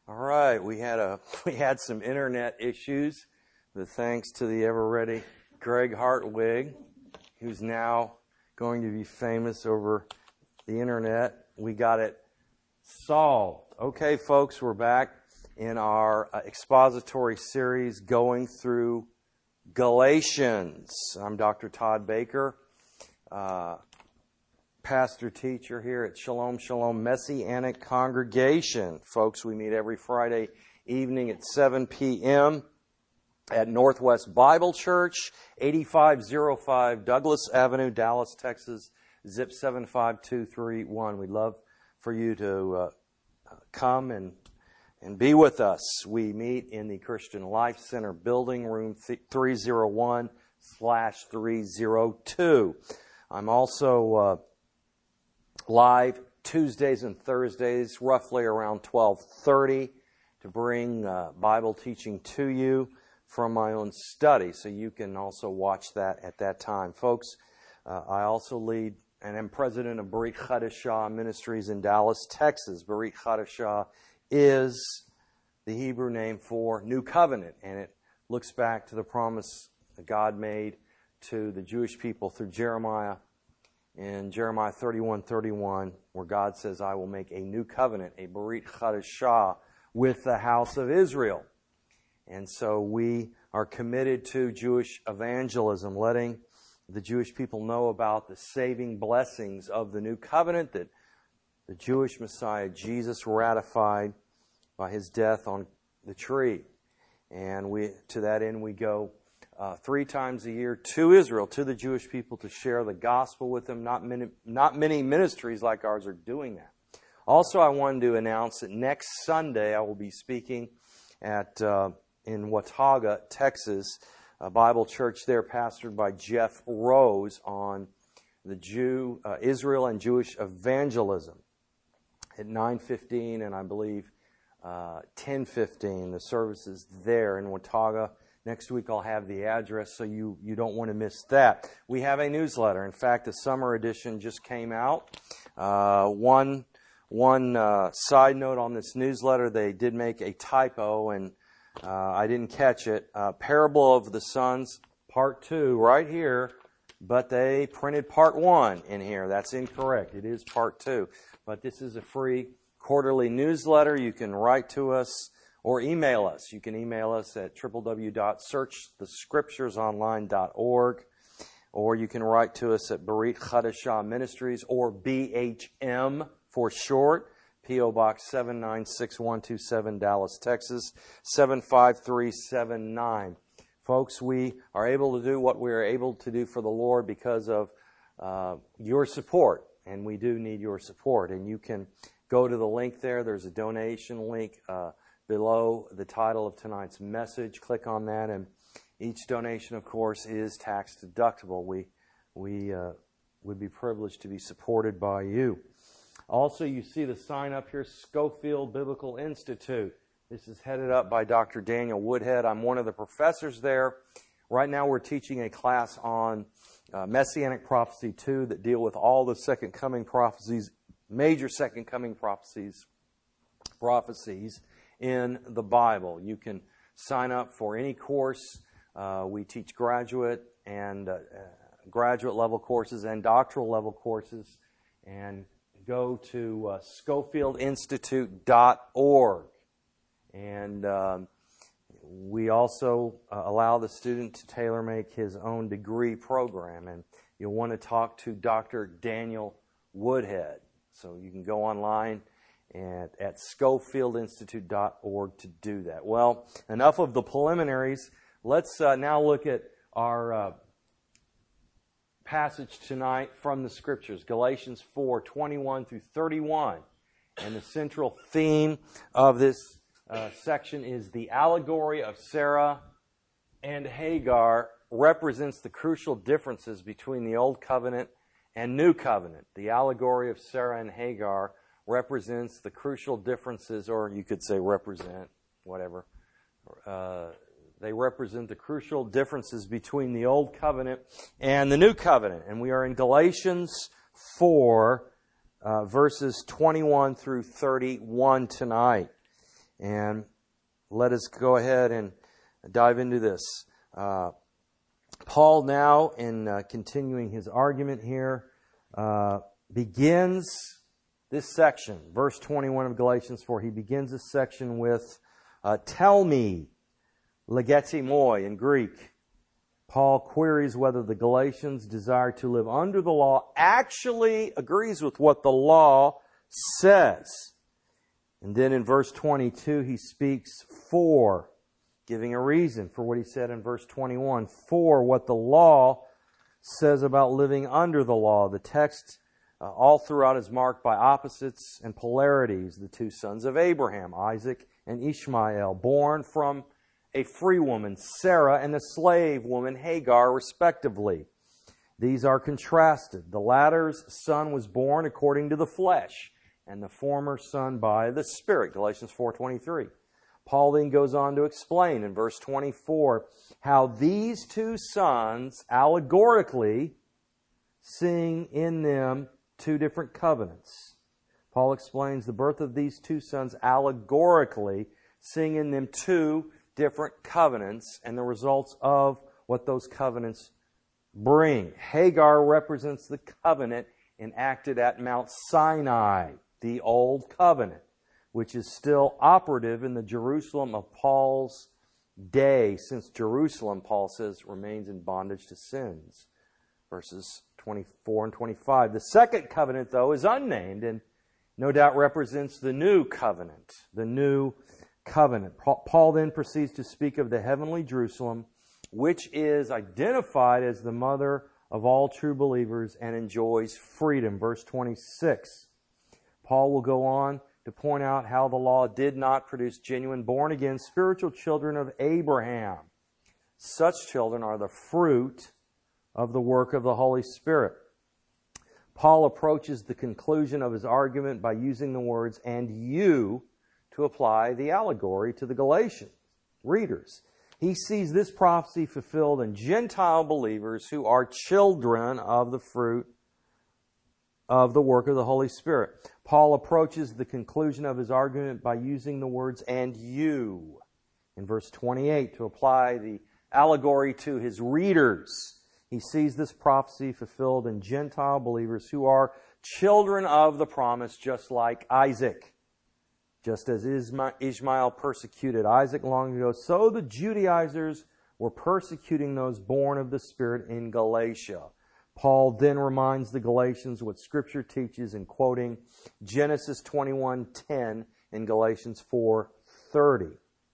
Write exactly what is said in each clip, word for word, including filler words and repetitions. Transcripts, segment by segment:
All right, we had a we had some internet issues, but thanks to the ever-ready Greg Hartwig, who's now going to be famous over the internet, we got it solved. Okay, folks, we're back in our uh, expository series going through Galatians. I'm Doctor Todd Baker, uh, pastor teacher here at Shalom Shalom Messianic Congregation. Folks, we meet every Friday evening at seven p.m. at Northwest Bible Church, eighty-five oh five Douglas Avenue, Dallas, Texas, zip seven five two three one. We'd love for you to uh, come and and be with us. We meet in the Christian Life Center building, room three oh one slash three oh two. I'm also uh, live Tuesdays and Thursdays, roughly around twelve thirty, to bring uh, Bible teaching to you from my own study. So you can also watch that at that time. Folks, uh, I also lead and am president of Berit Chadashah Ministries in Dallas, Texas. Berit Chadashah is the Hebrew name for New Covenant, and it looks back to the promise that God made to the Jewish people through Jeremiah in Jeremiah thirty-one thirty-one, where God says, I will make a new covenant, a Berit Chadashah, with the house of Israel. And so we are committed to Jewish evangelism, letting the Jewish people know about the saving blessings of the new covenant that the Jewish Messiah, Jesus, ratified by his death on the tree. And we, to that end, we go uh, three times a year to Israel, to the Jewish people, to share the gospel with them. Not many, not many ministries like ours are doing that. Also, I wanted to announce that next Sunday I will be speaking at uh, in Watauga, Texas, a Bible church there pastored by Jeff Rose, on the Jew, uh, Israel and Jewish evangelism at nine fifteen, and I believe uh, ten fifteen. The services there in Watauga. Next week I'll have the address, so you, you don't want to miss that. We have a newsletter. In fact, the summer edition just came out. Uh, one one uh, side note on this newsletter, they did make a typo, and uh, I didn't catch it. Uh, Parable of the Sons, part two, right here, but they printed part one in here. That's incorrect. It is part two. But this is a free quarterly newsletter. You can write to us or email us. You can email us at w w w dot search the scriptures online dot org, or you can write to us at Berit Chadashah Ministries, or B H M for short, P O Box seven nine six one two seven, Dallas, Texas, seven five three seven nine. Folks, we are able to do what we are able to do for the Lord because of uh, your support, and we do need your support. And you can go to the link there. There's a donation link uh, below the title of tonight's message. Click on that, and each donation, of course, is tax deductible. We we uh, would be privileged to be supported by you. Also, you see the sign up here, Schofield Biblical Institute. This is headed up by Doctor Daniel Woodhead. I'm one of the professors there. Right now we're teaching a class on uh, Messianic Prophecy two that deal with all the Second Coming prophecies, major Second Coming prophecies, prophecies in the Bible. You can sign up for any course. Uh, we teach graduate and uh, graduate level courses and doctoral level courses, and go to uh, schofield institute dot org. And um, we also uh, allow the student to tailor-make his own degree program. And you'll want to talk to Doctor Daniel Woodhead. So you can go online at, at schofield institute dot org to do that. Well, enough of the preliminaries. Let's uh, now look at our uh, passage tonight from the Scriptures, Galatians four twenty-one through thirty-one. And the central theme of this uh, section is the allegory of Sarah and Hagar represents the crucial differences between the Old Covenant and New Covenant. The allegory of Sarah and Hagar represents the crucial differences, or you could say represent, whatever. Uh, they represent the crucial differences between the Old Covenant and the New Covenant. And we are in Galatians four, uh, verses twenty-one through thirty-one tonight. And let us go ahead and dive into this. Uh, Paul now, in uh, continuing his argument here, uh, begins this section, verse twenty-one of Galatians four. He begins this section with, uh, tell me, legetimoi in Greek. Paul queries whether the Galatians' desire to live under the law actually agrees with what the law says. And then in verse twenty-two, he speaks for, giving a reason for what he said in verse twenty-one, for what the law says about living under the law. The text uh, all throughout is marked by opposites and polarities. The two sons of Abraham, Isaac and Ishmael, born from a free woman, Sarah, and the slave woman, Hagar, respectively. These are contrasted. The latter's son was born according to the flesh, and the former son by the Spirit, Galatians four twenty-three. Paul then goes on to explain in verse twenty-four how these two sons allegorically seeing in them two different covenants. Paul explains the birth of these two sons allegorically seeing in them two different covenants and the results of what those covenants bring. Hagar represents the covenant enacted at Mount Sinai, the Old Covenant, which is still operative in the Jerusalem of Paul's day, since Jerusalem, Paul says, remains in bondage to sins. Verses twenty-four and twenty-five. The second covenant, though, is unnamed and no doubt represents the new covenant, the new covenant. Paul then proceeds to speak of the heavenly Jerusalem, which is identified as the mother of all true believers and enjoys freedom. Verse twenty-six. Paul will go on to point out how the law did not produce genuine born-again spiritual children of Abraham. Such children are the fruit of the work of the Holy Spirit. Paul approaches the conclusion of his argument by using the words, and you, to apply the allegory to the Galatian readers. He sees this prophecy fulfilled in Gentile believers who are children of the fruit of the work of the Holy Spirit. Paul approaches the conclusion of his argument by using the words, and you, in verse twenty-eight, to apply the allegory to his readers. He sees this prophecy fulfilled in Gentile believers who are children of the promise, just like Isaac. Just as Ishmael persecuted Isaac long ago, so the Judaizers were persecuting those born of the Spirit in Galatia. Paul then reminds the Galatians what Scripture teaches in quoting Genesis twenty-one ten in Galatians four thirty.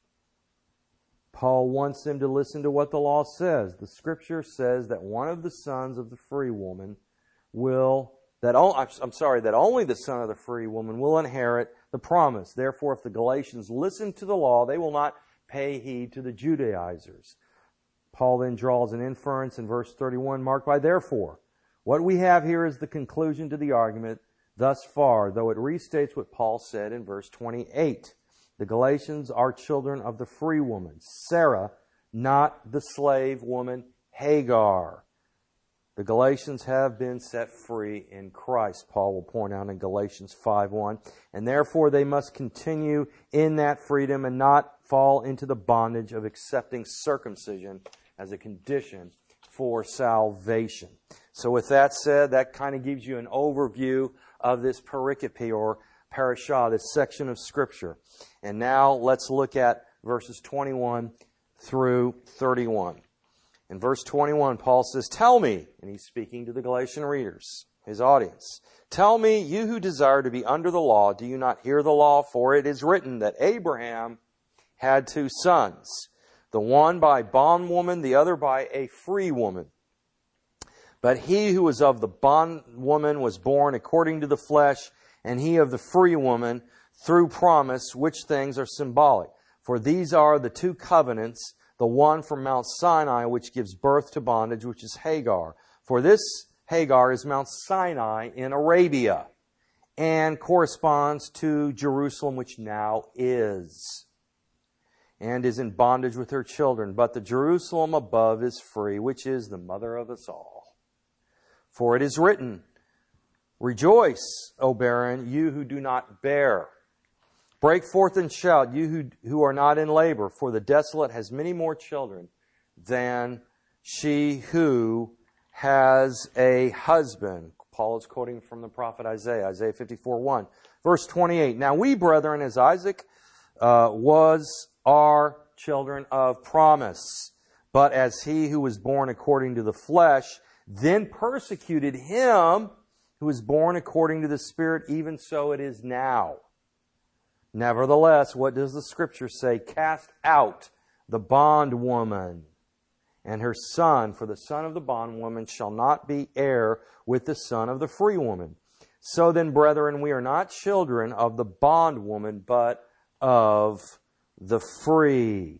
Paul wants them to listen to what the law says. The Scripture says that one of the sons of the free woman will, that I'm sorry, that only the son of the free woman will inherit the promise. Therefore, if the Galatians listen to the law, they will not pay heed to the Judaizers. Paul then draws an inference in verse thirty-one, marked by therefore. What we have here is the conclusion to the argument thus far, though it restates what Paul said in verse twenty-eight. The Galatians are children of the free woman, Sarah, not the slave woman, Hagar. The Galatians have been set free in Christ, Paul will point out in Galatians five one. And therefore they must continue in that freedom and not fall into the bondage of accepting circumcision as a condition for salvation. So with that said, that kind of gives you an overview of this pericope or parashah, this section of Scripture. And now let's look at verses twenty-one through thirty-one. In verse twenty-one, Paul says, tell me, and he's speaking to the Galatian readers, his audience, tell me, you who desire to be under the law, do you not hear the law? For it is written that Abraham had two sons, the one by bondwoman, the other by a free woman. But he who was of the bondwoman was born according to the flesh, and he of the free woman through promise, which things are symbolic. For these are the two covenants, the one from Mount Sinai, which gives birth to bondage, which is Hagar. For this Hagar is Mount Sinai in Arabia, and corresponds to Jerusalem, which now is, and is in bondage with her children. But the Jerusalem above is free, which is the mother of us all. For it is written, rejoice, O barren, you who do not bear. Break forth and shout, you who, who are not in labor, for the desolate has many more children than she who has a husband. Paul is quoting from the prophet Isaiah, Isaiah fifty-four one. Verse twenty-eight, now we, brethren, as Isaac uh, was, are children of promise. But as he who was born according to the flesh then persecuted him who was born according to the Spirit, even so it is now. Nevertheless, what does the Scripture say? Cast out the bondwoman and her son, for the son of the bondwoman shall not be heir with the son of the free woman. So then, brethren, we are not children of the bondwoman, but of the free.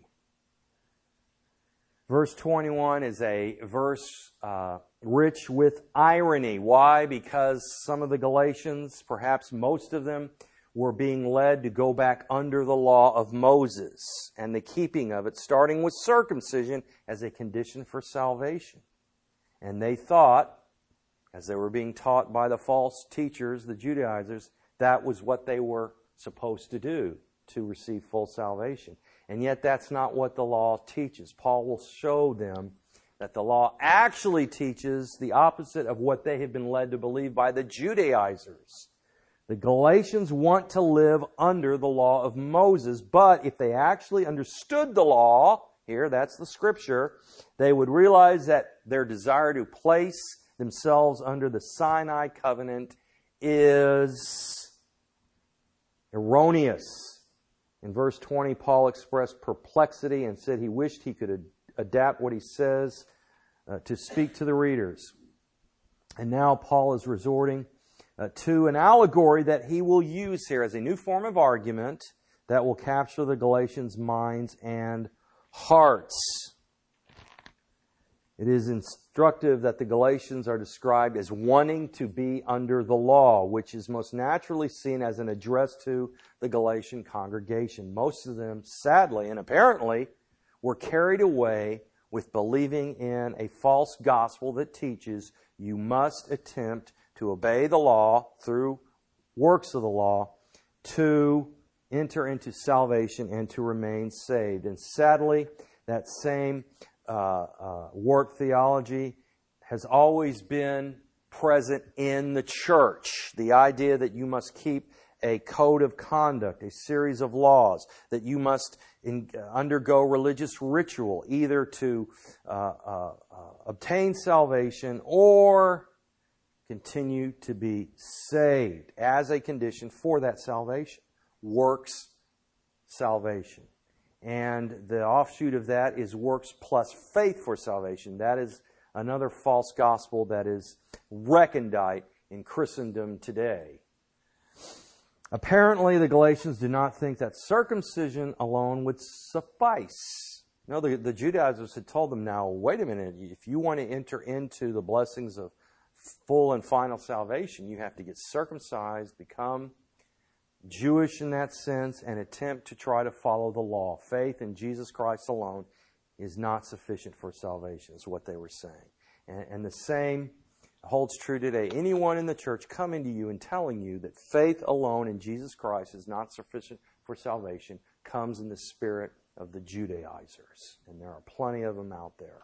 Verse twenty-one is a verse uh, rich with irony. Why? Because some of the Galatians, perhaps most of them, were being led to go back under the law of Moses and the keeping of it, starting with circumcision as a condition for salvation. And they thought, as they were being taught by the false teachers, the Judaizers, that was what they were supposed to do to receive full salvation. And yet that's not what the law teaches. Paul will show them that the law actually teaches the opposite of what they have been led to believe by the Judaizers. The Galatians want to live under the law of Moses, but if they actually understood the law, here, that's the Scripture, they would realize that their desire to place themselves under the Sinai covenant is erroneous. In verse twenty, Paul expressed perplexity and said he wished he could ad- adapt what he says uh, to speak to the readers. And now Paul is resorting uh, to an allegory that he will use here as a new form of argument that will capture the Galatians' minds and hearts. It is instructive that the Galatians are described as wanting to be under the law, which is most naturally seen as an address to the Galatian congregation. Most of them, sadly and apparently, were carried away with believing in a false gospel that teaches you must attempt to obey the law through works of the law to enter into salvation and to remain saved. And sadly, that same Uh, uh, work theology has always been present in the church. The idea that you must keep a code of conduct, a series of laws, that you must in, uh, undergo religious ritual, either to uh, uh, uh, obtain salvation or continue to be saved as a condition for that salvation. Works salvation. And the offshoot of that is works plus faith for salvation. That is another false gospel that is recondite in Christendom today. Apparently, the Galatians do not think that circumcision alone would suffice. No, the, the Judaizers had told them, now, wait a minute, if you want to enter into the blessings of full and final salvation, you have to get circumcised, become Jewish in that sense, and attempt to try to follow the law. Faith in Jesus Christ alone is not sufficient for salvation, is what they were saying. And, and the same holds true today. Anyone in the church coming to you and telling you that faith alone in Jesus Christ is not sufficient for salvation comes in the spirit of the Judaizers. And there are plenty of them out there,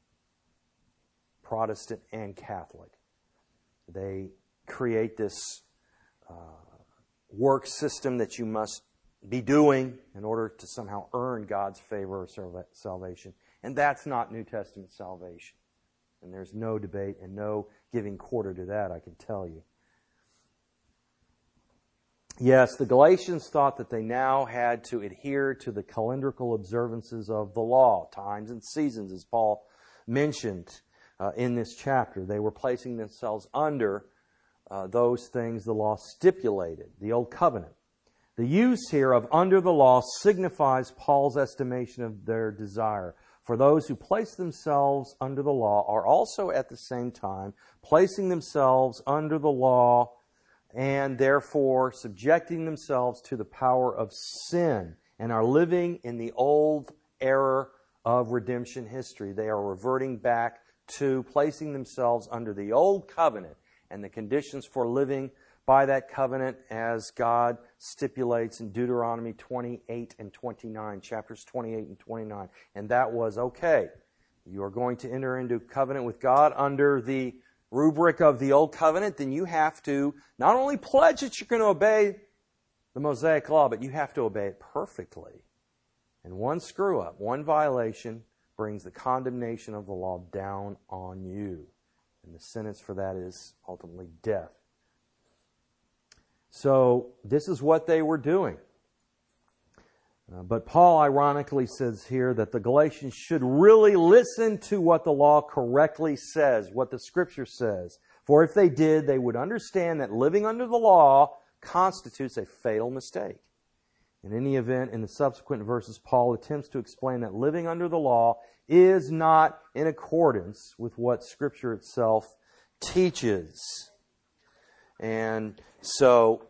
Protestant and Catholic. They create this uh, work system that you must be doing in order to somehow earn God's favor or salvation. And that's not New Testament salvation. And there's no debate and no giving quarter to that, I can tell you. Yes, the Galatians thought that they now had to adhere to the calendrical observances of the law, times and seasons, as Paul mentioned uh, in this chapter. They were placing themselves under Uh, those things the law stipulated, the Old Covenant. The use here of under the law signifies Paul's estimation of their desire. For those who place themselves under the law are also at the same time placing themselves under the law and therefore subjecting themselves to the power of sin and are living in the old era of redemption history. They are reverting back to placing themselves under the Old Covenant and the conditions for living by that covenant as God stipulates in Deuteronomy twenty-eight and twenty-nine, chapters twenty-eight and twenty-nine. And that was, okay, you are going to enter into covenant with God under the rubric of the Old Covenant, then you have to not only pledge that you're going to obey the Mosaic Law, but you have to obey it perfectly. And one screw-up, one violation, brings the condemnation of the law down on you. And the sentence for that is ultimately death. So this is what they were doing. Uh, but Paul ironically says here that the Galatians should really listen to what the law correctly says, what the Scripture says. For if they did, they would understand that living under the law constitutes a fatal mistake. In any event, in the subsequent verses, Paul attempts to explain that living under the law is not in accordance with what Scripture itself teaches. And so,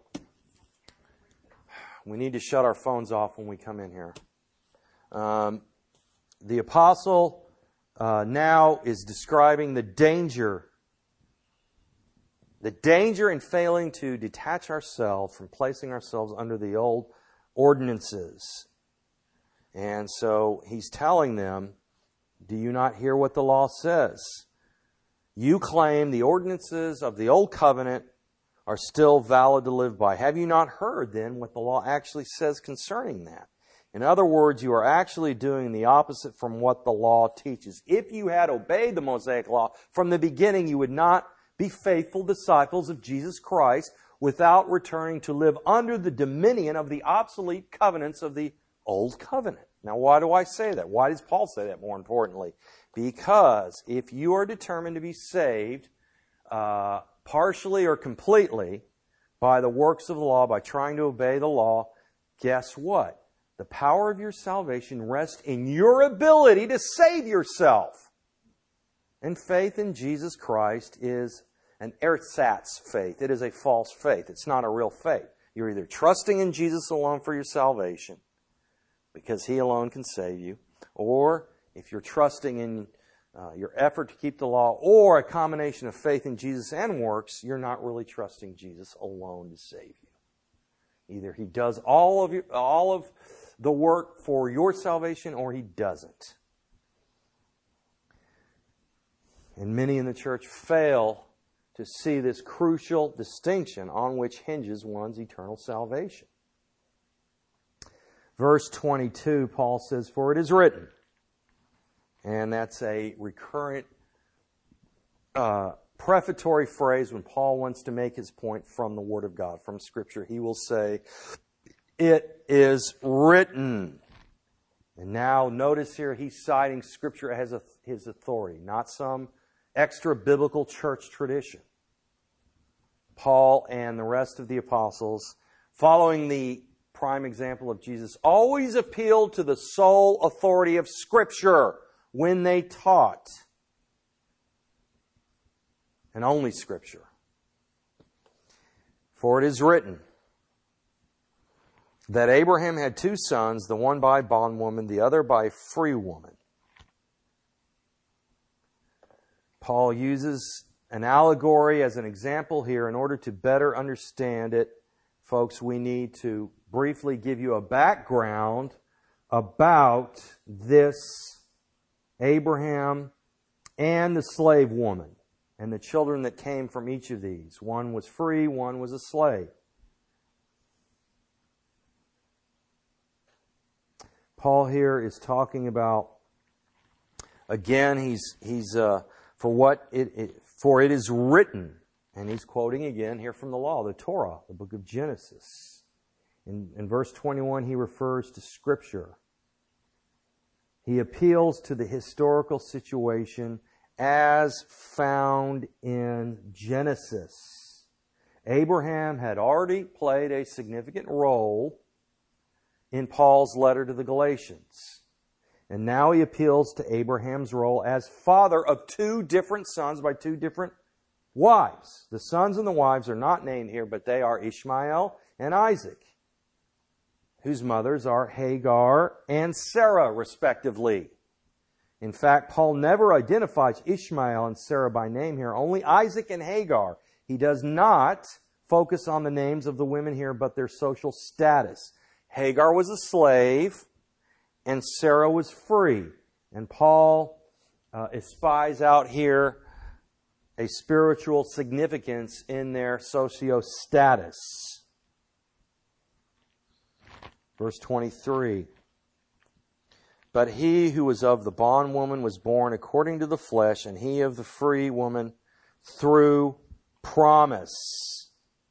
we need to shut our phones off when we come in here. Um, the apostle uh, now is describing the danger, the danger in failing to detach ourselves from placing ourselves under the old ordinances. And so he's telling them, do you not hear what the law says? You claim the ordinances of the old covenant are still valid to live by. Have you not heard then what the law actually says concerning that? In other words, you are actually doing the opposite from what the law teaches. If you had obeyed the Mosaic Law from the beginning, you would not be faithful disciples of Jesus Christ without returning to live under the dominion of the obsolete covenants of the Old Covenant. Now, why do I say that? Why does Paul say that, more importantly? Because if you are determined to be saved, uh, partially or completely, by the works of the law, by trying to obey the law, guess what? The power of your salvation rests in your ability to save yourself. And faith in Jesus Christ is an ersatz faith. It is a false faith. It's not a real faith. You're either trusting in Jesus alone for your salvation, because He alone can save you, or if you're trusting in uh, your effort to keep the law, or a combination of faith in Jesus and works, you're not really trusting Jesus alone to save you. Either He does all of your, all of the work for your salvation, or He doesn't. And many in the church fail to see this crucial distinction on which hinges one's eternal salvation. Verse twenty-two, Paul says, "For it is written," and that's a recurrent uh, prefatory phrase when Paul wants to make his point from the Word of God, from Scripture. He will say, "It is written." And now notice here he's citing Scripture as his authority, not some extra biblical church tradition. Paul and the rest of the apostles, following the prime example of Jesus, always appealed to the sole authority of Scripture when they taught. And only Scripture. "For it is written that Abraham had two sons, the one by bondwoman, the other by free woman." Paul uses an allegory as an example here. In order to better understand it, folks, we need to briefly give you a background about this Abraham and the slave woman and the children that came from each of these. One was free, one was a slave. Paul here is talking about, again, he's he's uh, for what it, it for it is written, and he's quoting again here from the law, the Torah, the book of Genesis. In, in verse twenty-one, he refers to Scripture. He appeals to the historical situation as found in Genesis. Abraham had already played a significant role in Paul's letter to the Galatians. And now he appeals to Abraham's role as father of two different sons by two different wives. The sons and the wives are not named here, but they are Ishmael and Isaac, whose mothers are Hagar and Sarah, respectively. In fact, Paul never identifies Ishmael and Sarah by name here, only Isaac and Hagar. He does not focus on the names of the women here, but their social status. Hagar was a slave, and Sarah was free. And Paul uh, espies out here a spiritual significance in their socio-status. Verse twenty-three. But he who was of the bondwoman was born according to the flesh, and he of the free woman through promise.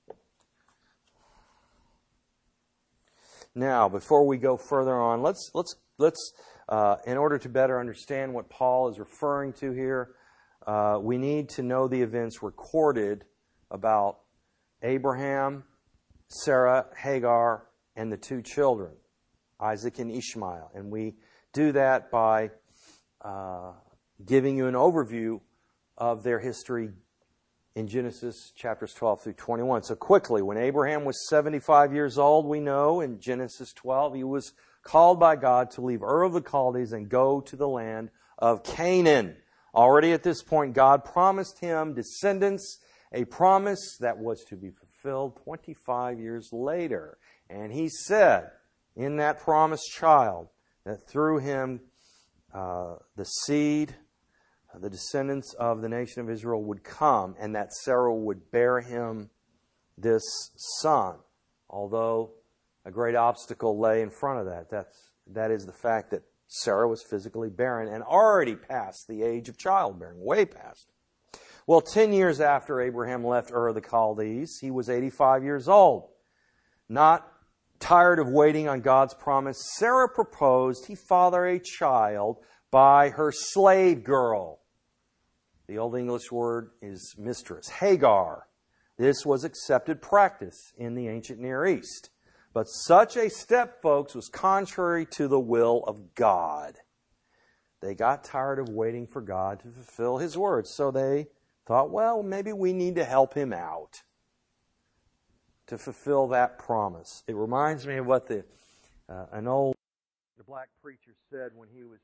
Now, before we go further on, let's let's let's uh, in order to better understand what Paul is referring to here, uh, we need to know the events recorded about Abraham, Sarah, Hagar, and the two children, Isaac and Ishmael, and we do that by uh, giving you an overview of their history in Genesis chapters twelve through twenty-one. So quickly, when Abraham was seventy-five years old, we know in Genesis twelve, he was called by God to leave Ur of the Chaldees and go to the land of Canaan. Already at this point, God promised him descendants, a promise that was to be fulfilled twenty-five years later. And he said, in that promised child, that through him uh, the seed, uh, the descendants of the nation of Israel would come, and that Sarah would bear him this son. Although a great obstacle lay in front of that. That's, that is the fact that Sarah was physically barren and already past the age of childbearing, way past. Well, ten years after Abraham left Ur of the Chaldees, he was eighty-five years old. Not tired of waiting on God's promise, Sarah proposed he father a child by her slave girl. The Old English word is mistress, Hagar. This was accepted practice in the ancient Near East. But such a step, folks, was contrary to the will of God. They got tired of waiting for God to fulfill His words, so they thought, well, maybe we need to help Him out to fulfill that promise. It reminds me of what the uh, an old the black preacher said when he was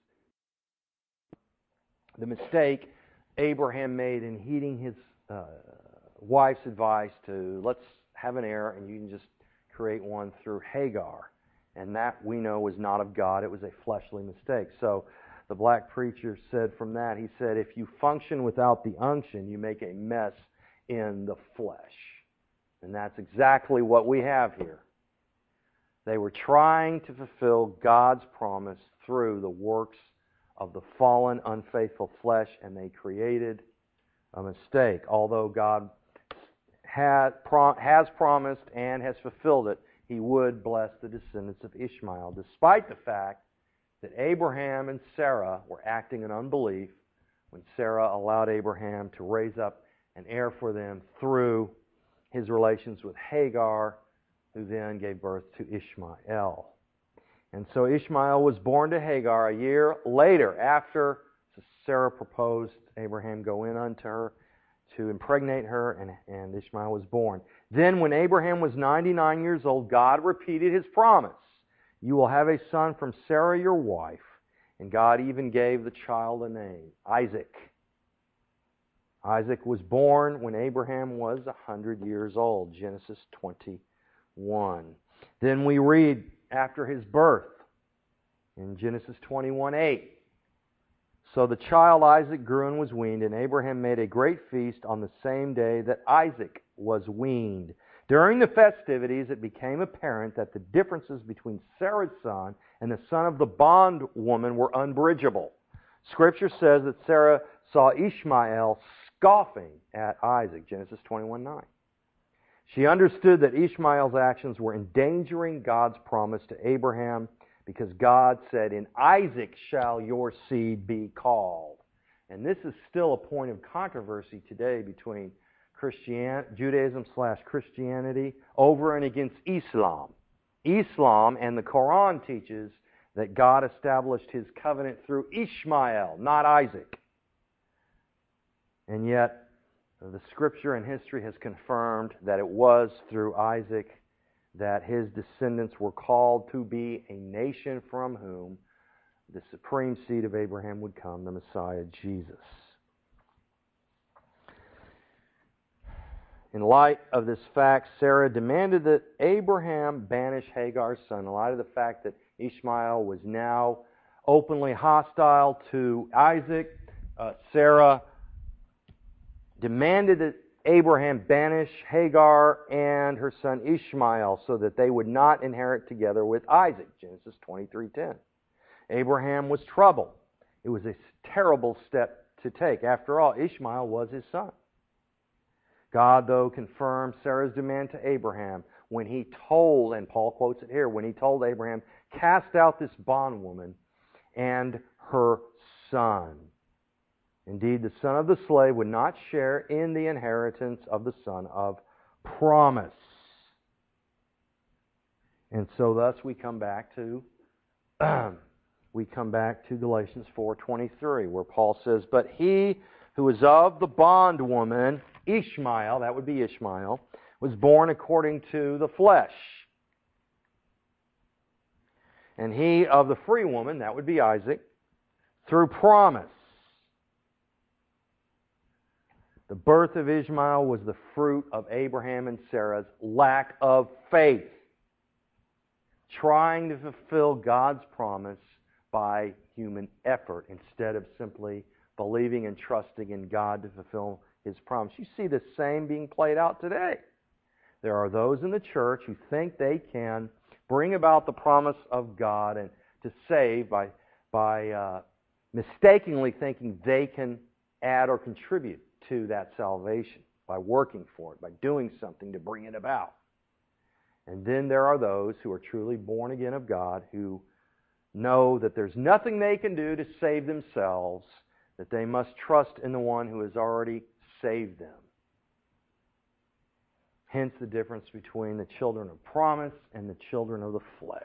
the mistake Abraham made in heeding his uh, wife's advice to let's have an heir and you can just create one through Hagar. And that we know was not of God. It was a fleshly mistake. So the black preacher said from that, he said, if you function without the unction, you make a mess in the flesh. And that's exactly what we have here. They were trying to fulfill God's promise through the works of the fallen, unfaithful flesh, and they created a mistake. Although God had, has promised and has fulfilled it, He would bless the descendants of Ishmael, despite the fact that Abraham and Sarah were acting in unbelief when Sarah allowed Abraham to raise up an heir for them through his relations with Hagar, who then gave birth to Ishmael. And so Ishmael was born to Hagar a year later after Sarah proposed Abraham go in unto her to impregnate her, and, and Ishmael was born. Then when Abraham was ninety-nine years old, God repeated His promise. You will have a son from Sarah your wife. And God even gave the child a name, Isaac. Isaac was born when Abraham was one hundred years old, Genesis twenty-one. Then we read after his birth in Genesis twenty-one eight. So the child Isaac grew and was weaned, and Abraham made a great feast on the same day that Isaac was weaned. During the festivities, it became apparent that the differences between Sarah's son and the son of the bondwoman were unbridgeable. Scripture says that Sarah saw Ishmael scoffing at Isaac, Genesis twenty-one nine. She understood that Ishmael's actions were endangering God's promise to Abraham because God said, in Isaac shall your seed be called. And this is still a point of controversy today between Christian, Judaism slash Christianity over and against Islam. Islam and the Quran teaches that God established His covenant through Ishmael, not Isaac. And yet, the Scripture and history has confirmed that it was through Isaac that his descendants were called to be a nation from whom the supreme seed of Abraham would come, the Messiah, Jesus. In light of this fact, Sarah demanded that Abraham banish Hagar's son. In light of the fact that Ishmael was now openly hostile to Isaac, uh, Sarah demanded that Abraham banish Hagar and her son Ishmael so that they would not inherit together with Isaac. Genesis twenty-three ten. Abraham was troubled. It was a terrible step to take. After all, Ishmael was his son. God, though, confirmed Sarah's demand to Abraham when he told, and Paul quotes it here, when he told Abraham, cast out this bondwoman and her son. Indeed, the son of the slave would not share in the inheritance of the son of promise. And so thus we come back to we come back to Galatians four twenty-three, where Paul says, but he who is of the bondwoman, Ishmael, that would be Ishmael, was born according to the flesh. And he of the free woman, that would be Isaac, through promise. The birth of Ishmael was the fruit of Abraham and Sarah's lack of faith, trying to fulfill God's promise by human effort instead of simply believing and trusting in God to fulfill His promise. You see the same being played out today. There are those in the church who think they can bring about the promise of God and to save by, by uh, mistakenly thinking they can add or contribute to that salvation by working for it, by doing something to bring it about. And then there are those who are truly born again of God who know that there's nothing they can do to save themselves, that they must trust in the one who has already saved them. Hence the difference between the children of promise and the children of the flesh.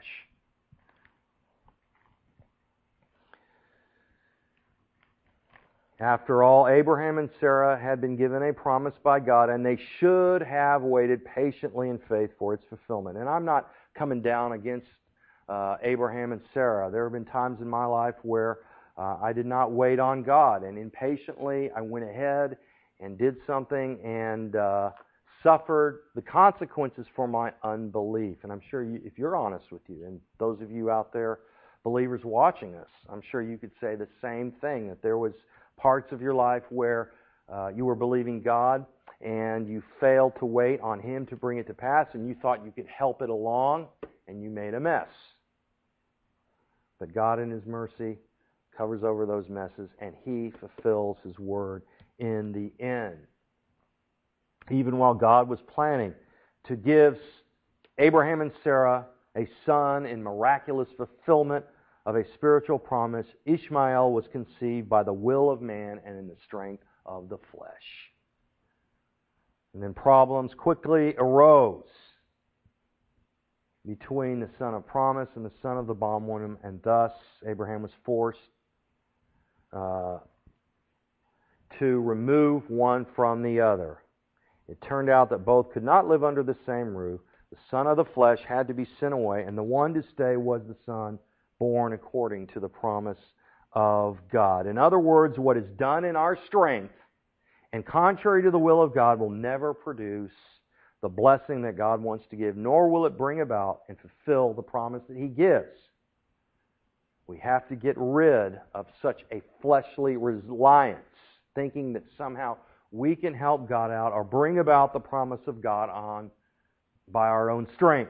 After all, Abraham and Sarah had been given a promise by God, and they should have waited patiently in faith for its fulfillment. And I'm not coming down against uh, Abraham and Sarah. There have been times in my life where uh, I did not wait on God, and impatiently I went ahead and did something and uh, suffered the consequences for my unbelief. And I'm sure you, if you're honest with you, and those of you out there, believers watching us, I'm sure you could say the same thing, that there was parts of your life where uh, you were believing God and you failed to wait on Him to bring it to pass, and you thought you could help it along, and you made a mess. But God in His mercy covers over those messes, and He fulfills His word in the end. Even while God was planning to give Abraham and Sarah a son in miraculous fulfillment of a spiritual promise, Ishmael was conceived by the will of man and in the strength of the flesh. And then problems quickly arose between the son of promise and the son of the bondwoman, and thus Abraham was forced uh, to remove one from the other. It turned out that both could not live under the same roof. The son of the flesh had to be sent away, and the one to stay was the son born according to the promise of God. In other words, what is done in our strength and contrary to the will of God will never produce the blessing that God wants to give, nor will it bring about and fulfill the promise that He gives. We have to get rid of such a fleshly reliance, thinking that somehow we can help God out or bring about the promise of God on by our own strength.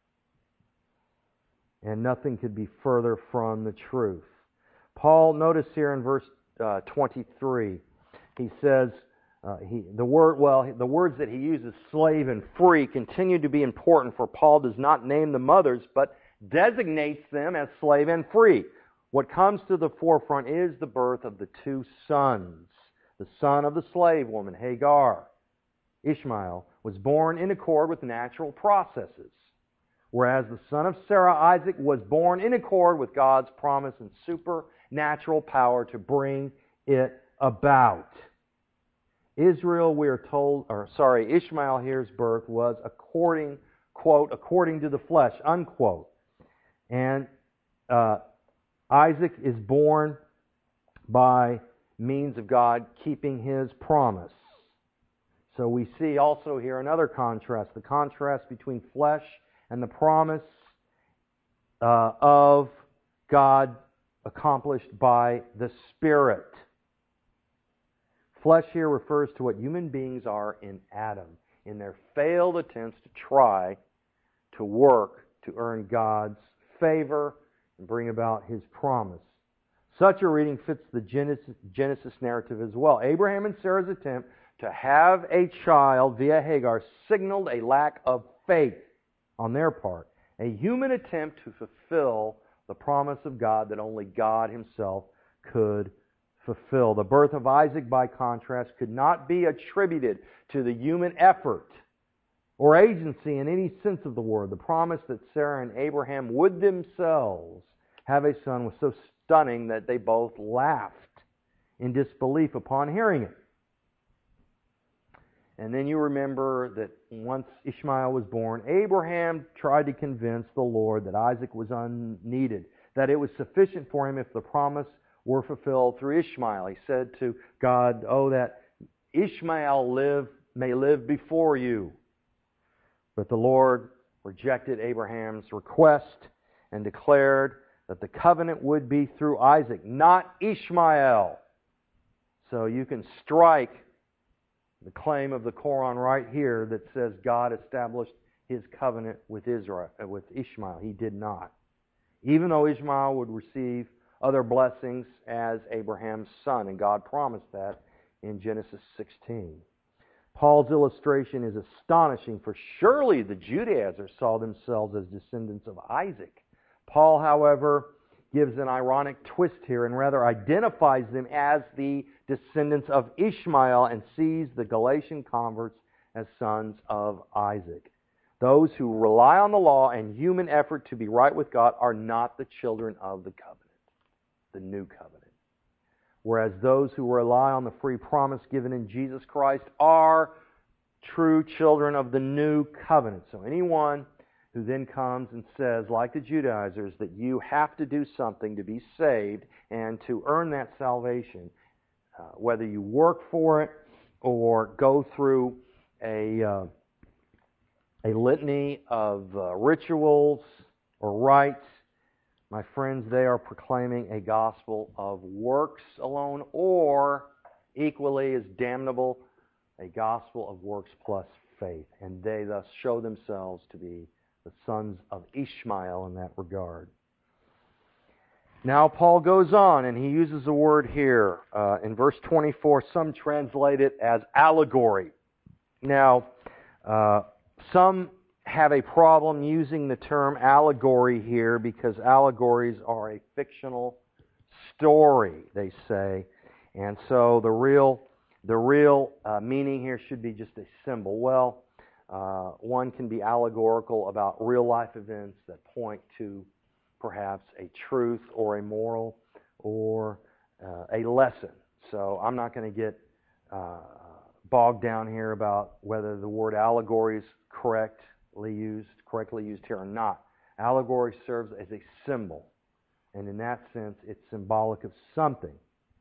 And nothing could be further from the truth. Paul, notice here in verse uh, twenty-three, he says, uh, he, the word, well, the words that he uses, slave and free, continue to be important, for Paul does not name the mothers, but designates them as slave and free. What comes to the forefront is the birth of the two sons. The son of the slave woman, Hagar, Ishmael, was born in accord with natural processes, whereas the son of Sarah, Isaac, was born in accord with God's promise and supernatural power to bring it about. Israel, we are told, or sorry, Ishmael here's birth was according, quote, according to the flesh, unquote. And uh, Isaac is born by means of God keeping His promise. So we see also here another contrast, the contrast between flesh and the promise uh, of God accomplished by the Spirit. Flesh here refers to what human beings are in Adam, in their failed attempts to try to work to earn God's favor and bring about His promise. Such a reading fits the Genesis, Genesis narrative as well. Abraham and Sarah's attempt to have a child via Hagar signaled a lack of faith on their part, a human attempt to fulfill the promise of God that only God Himself could fulfill. The birth of Isaac, by contrast, could not be attributed to the human effort or agency in any sense of the word. The promise that Sarah and Abraham would themselves have a son was so stunning that they both laughed in disbelief upon hearing it. And then you remember that once Ishmael was born, Abraham tried to convince the Lord that Isaac was unneeded, that it was sufficient for him if the promise were fulfilled through Ishmael. He said to God, "Oh, that Ishmael live may live before you." But the Lord rejected Abraham's request and declared that the covenant would be through Isaac, not Ishmael. So you can strike the claim of the Quran right here that says God established His covenant with Israel, with Ishmael. He did not. Even though Ishmael would receive other blessings as Abraham's son, and God promised that in Genesis sixteen. Paul's illustration is astonishing, for surely the Judaizers saw themselves as descendants of Isaac. Paul, however, gives an ironic twist here and rather identifies them as the descendants of Ishmael and sees the Galatian converts as sons of Isaac. Those who rely on the law and human effort to be right with God are not the children of the covenant, the new covenant. Whereas those who rely on the free promise given in Jesus Christ are true children of the new covenant. So anyone who then comes and says, like the Judaizers, that you have to do something to be saved and to earn that salvation, uh, whether you work for it or go through a uh, a litany of uh, rituals or rites, my friends, they are proclaiming a gospel of works alone, or equally as damnable, a gospel of works plus faith. And they thus show themselves to be the sons of Ishmael in that regard. Now Paul goes on, and he uses a word here uh, in verse twenty-four. Some translate it as allegory. Now, uh, some have a problem using the term allegory here because allegories are a fictional story, they say. And so the real the real uh, meaning here should be just a symbol. Well, uh, one can be allegorical about real life events that point to perhaps a truth or a moral or uh, a lesson. So I'm not going to get uh, bogged down here about whether the word allegory is correctly used, correctly used here or not. Allegory serves as a symbol, and in that sense, it's symbolic of something.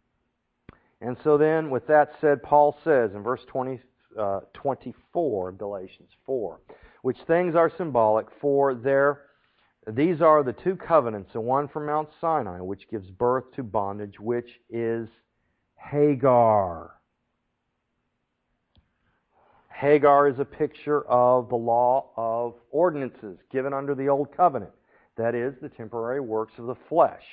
And so then, with that said, Paul says in verse twenty, uh, twenty-four of Galatians four, which things are symbolic, for there, these are the two covenants, the one from Mount Sinai, which gives birth to bondage, which is Hagar. Hagar is a picture of the law of ordinances given under the Old Covenant. That is, the temporary works of the flesh.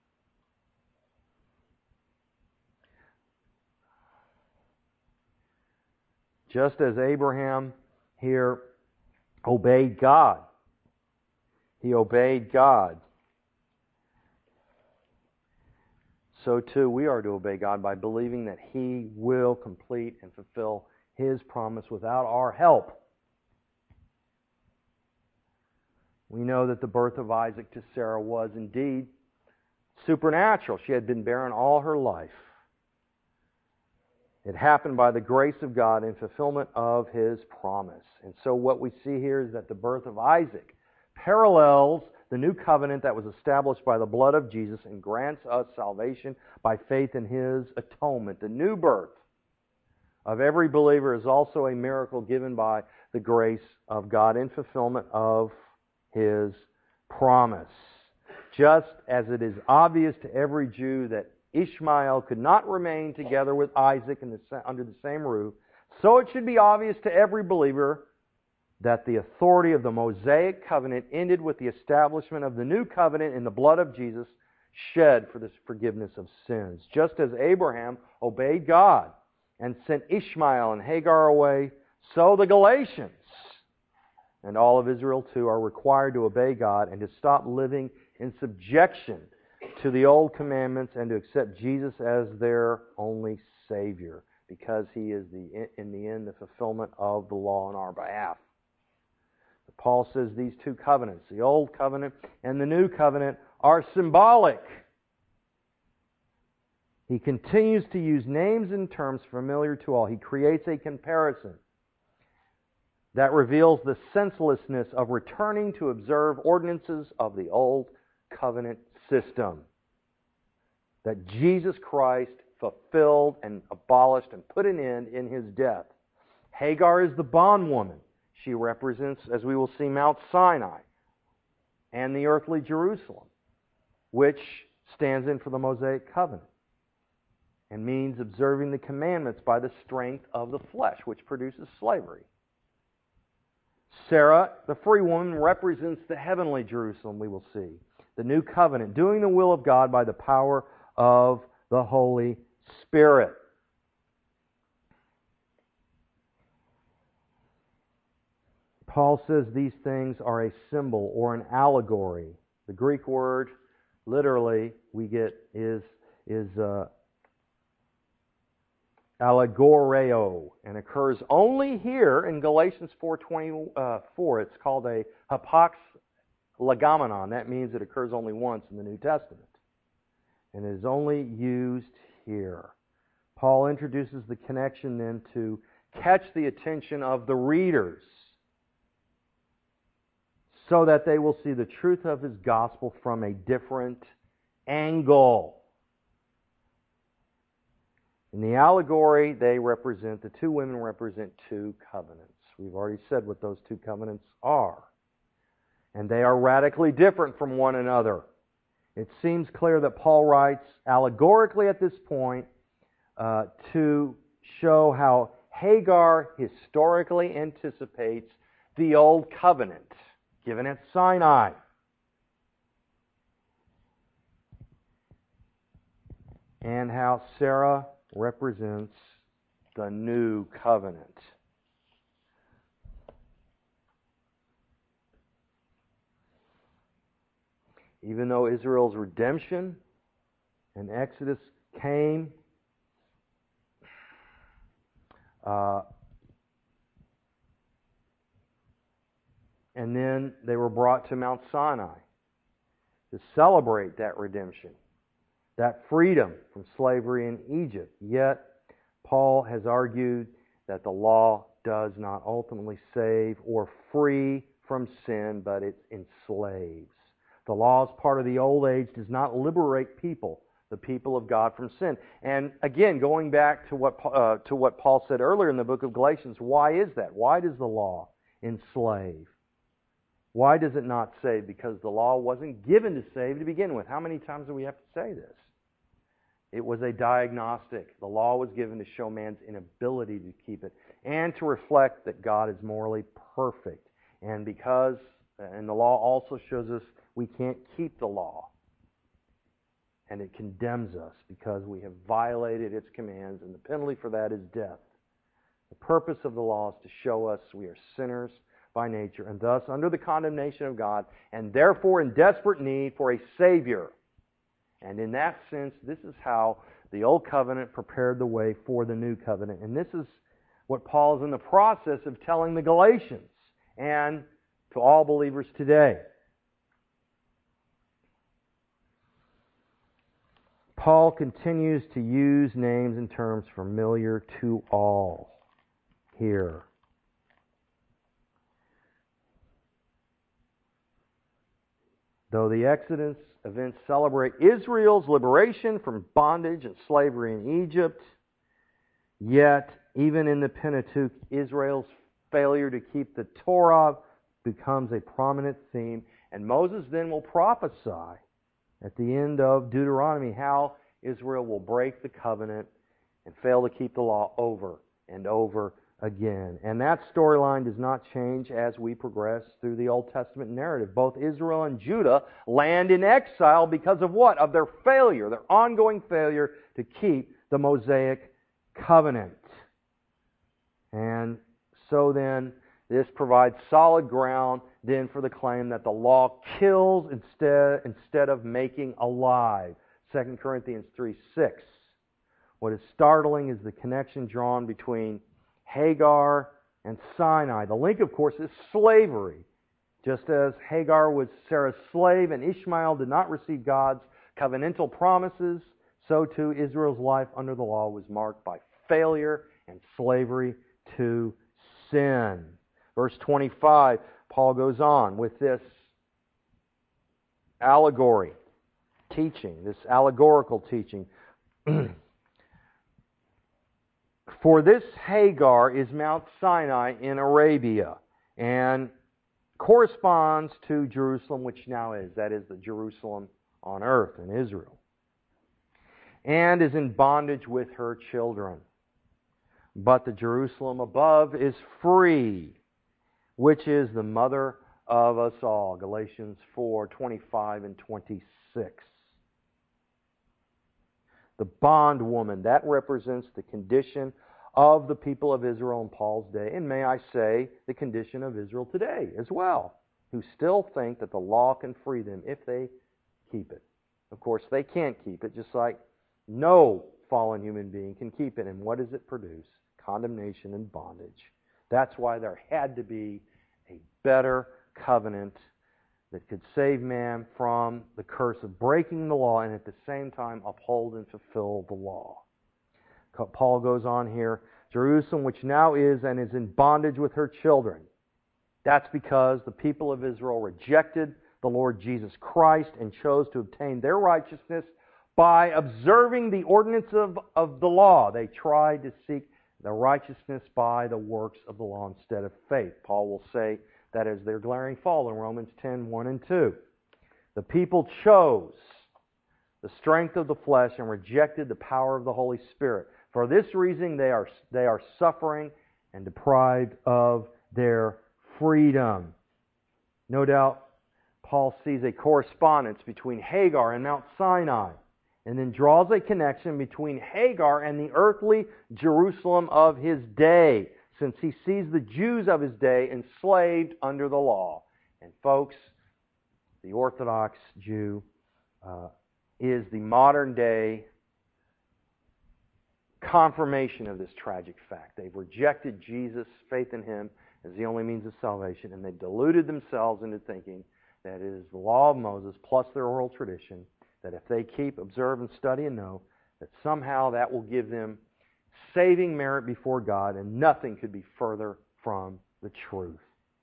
Just as Abraham here obeyed God, he obeyed God. So too we are to obey God by believing that He will complete and fulfill His promise without our help. We know that the birth of Isaac to Sarah was indeed supernatural. She had been barren all her life. It happened by the grace of God in fulfillment of His promise. And so what we see here is that the birth of Isaac parallels the new covenant that was established by the blood of Jesus and grants us salvation by faith in His atonement. The new birth of every believer is also a miracle given by the grace of God in fulfillment of His promise. Just as it is obvious to every Jew that Ishmael could not remain together with Isaac in the, under the same roof, so it should be obvious to every believer that the authority of the Mosaic covenant ended with the establishment of the new covenant in the blood of Jesus shed for the forgiveness of sins. Just as Abraham obeyed God and sent Ishmael and Hagar away, so the Galatians and all of Israel too are required to obey God and to stop living in subjection to the old commandments and to accept Jesus as their only Savior, because He is the in the end the fulfillment of the law on our behalf. Paul says these two covenants, the old covenant and the new covenant, are symbolic. He continues to use names and terms familiar to all. He creates a comparison that reveals the senselessness of returning to observe ordinances of the old covenant system that Jesus Christ fulfilled and abolished and put an end in His death. Hagar is the bondwoman. She represents, as we will see, Mount Sinai and the earthly Jerusalem, which stands in for the Mosaic covenant and means observing the commandments by the strength of the flesh, which produces slavery. Sarah, the free woman, represents the heavenly Jerusalem, we will see, the new covenant, doing the will of God by the power of the Holy Spirit. Paul says these things are a symbol or an allegory. The Greek word, literally, we get is is uh, allegoreo, and occurs only here in Galatians four twenty-four. It's called a hapax legomenon. That means it occurs only once in the New Testament, and it is only used here. Paul introduces the connection then to catch the attention of the readers, so that they will see the truth of his gospel from a different angle. In the allegory, they represent, the two women represent two covenants. We've already said what those two covenants are. And they are radically different from one another. It seems clear that Paul writes allegorically at this point uh, to show how Hagar historically anticipates the old covenant given at Sinai. And how Sarah represents the new covenant. Even though Israel's redemption and Exodus came uh, and then they were brought to Mount Sinai to celebrate that redemption, that freedom from slavery in Egypt. Yet, Paul has argued that the law does not ultimately save or free from sin, but it enslaves. The law, as part of the old age, does not liberate people, the people of God, from sin. And again, going back to what uh, to what Paul said earlier in the book of Galatians, why is that? Why does the law enslave? Why does it not save? Because the law wasn't given to save to begin with. How many times do we have to say this? It was a diagnostic. The law was given to show man's inability to keep it and to reflect that God is morally perfect. And because, and the law also shows us we can't keep the law. And it condemns us because we have violated its commands, and the penalty for that is death. The purpose of the law is to show us we are sinners by nature, and thus under the condemnation of God, and therefore in desperate need for a Savior. And in that sense, this is how the Old Covenant prepared the way for the New Covenant. And this is what Paul is in the process of telling the Galatians and to all believers today. Paul continues to use names and terms familiar to all here. Though the Exodus events celebrate Israel's liberation from bondage and slavery in Egypt, yet Even in the Pentateuch, Israel's failure to keep the Torah becomes a prominent theme. And Moses then will prophesy at the end of Deuteronomy how Israel will break the covenant and fail to keep the law over and over again. And that storyline does not change as we progress through the Old Testament narrative. Both Israel and Judah land in exile because of what? Of their failure, their ongoing failure to keep the Mosaic covenant. And so then, this provides solid ground then for the claim that the law kills instead, instead of making alive. Second Corinthians three six. What is startling is the connection drawn between Hagar and Sinai. The link, of course, is slavery. Just as Hagar was Sarah's slave and Ishmael did not receive God's covenantal promises, so too Israel's life under the law was marked by failure and slavery to sin. Verse twenty-five, Paul goes on with this allegory teaching, this allegorical teaching. For this Hagar is Mount Sinai in Arabia and corresponds to Jerusalem, which now is, that is the Jerusalem on earth in Israel, and is in bondage with her children. But the Jerusalem above is free, which is the mother of us all. Galatians four twenty-five and twenty-six. The bondwoman, that represents the condition of the people of Israel in Paul's day, and may I say, the condition of Israel today as well, who still think that the law can free them if they keep it. Of course, they can't keep it, just like no fallen human being can keep it. And what does it produce? Condemnation and bondage. That's why there had to be a better covenant that could save man from the curse of breaking the law and at the same time uphold and fulfill the law. Paul goes on here, Jerusalem, which now is and is in bondage with her children. That's because the people of Israel rejected the Lord Jesus Christ and chose to obtain their righteousness by observing the ordinance of, of the law. They tried to seek the righteousness by the works of the law instead of faith. Paul will say that as their glaring fault in Romans ten, one and two. The people chose the strength of the flesh and rejected the power of the Holy Spirit. For this reason, they are, they are suffering and deprived of their freedom. No doubt, Paul sees a correspondence between Hagar and Mount Sinai, and then draws a connection between Hagar and the earthly Jerusalem of his day, since he sees the Jews of his day enslaved under the law. And folks, the Orthodox Jew uh, is the modern day confirmation of this tragic fact. They've rejected Jesus, faith in Him, as the only means of salvation, and they've deluded themselves into thinking that it is the law of Moses plus their oral tradition, that if they keep, observe, and study and know, that somehow that will give them saving merit before God, and nothing could be further from the truth.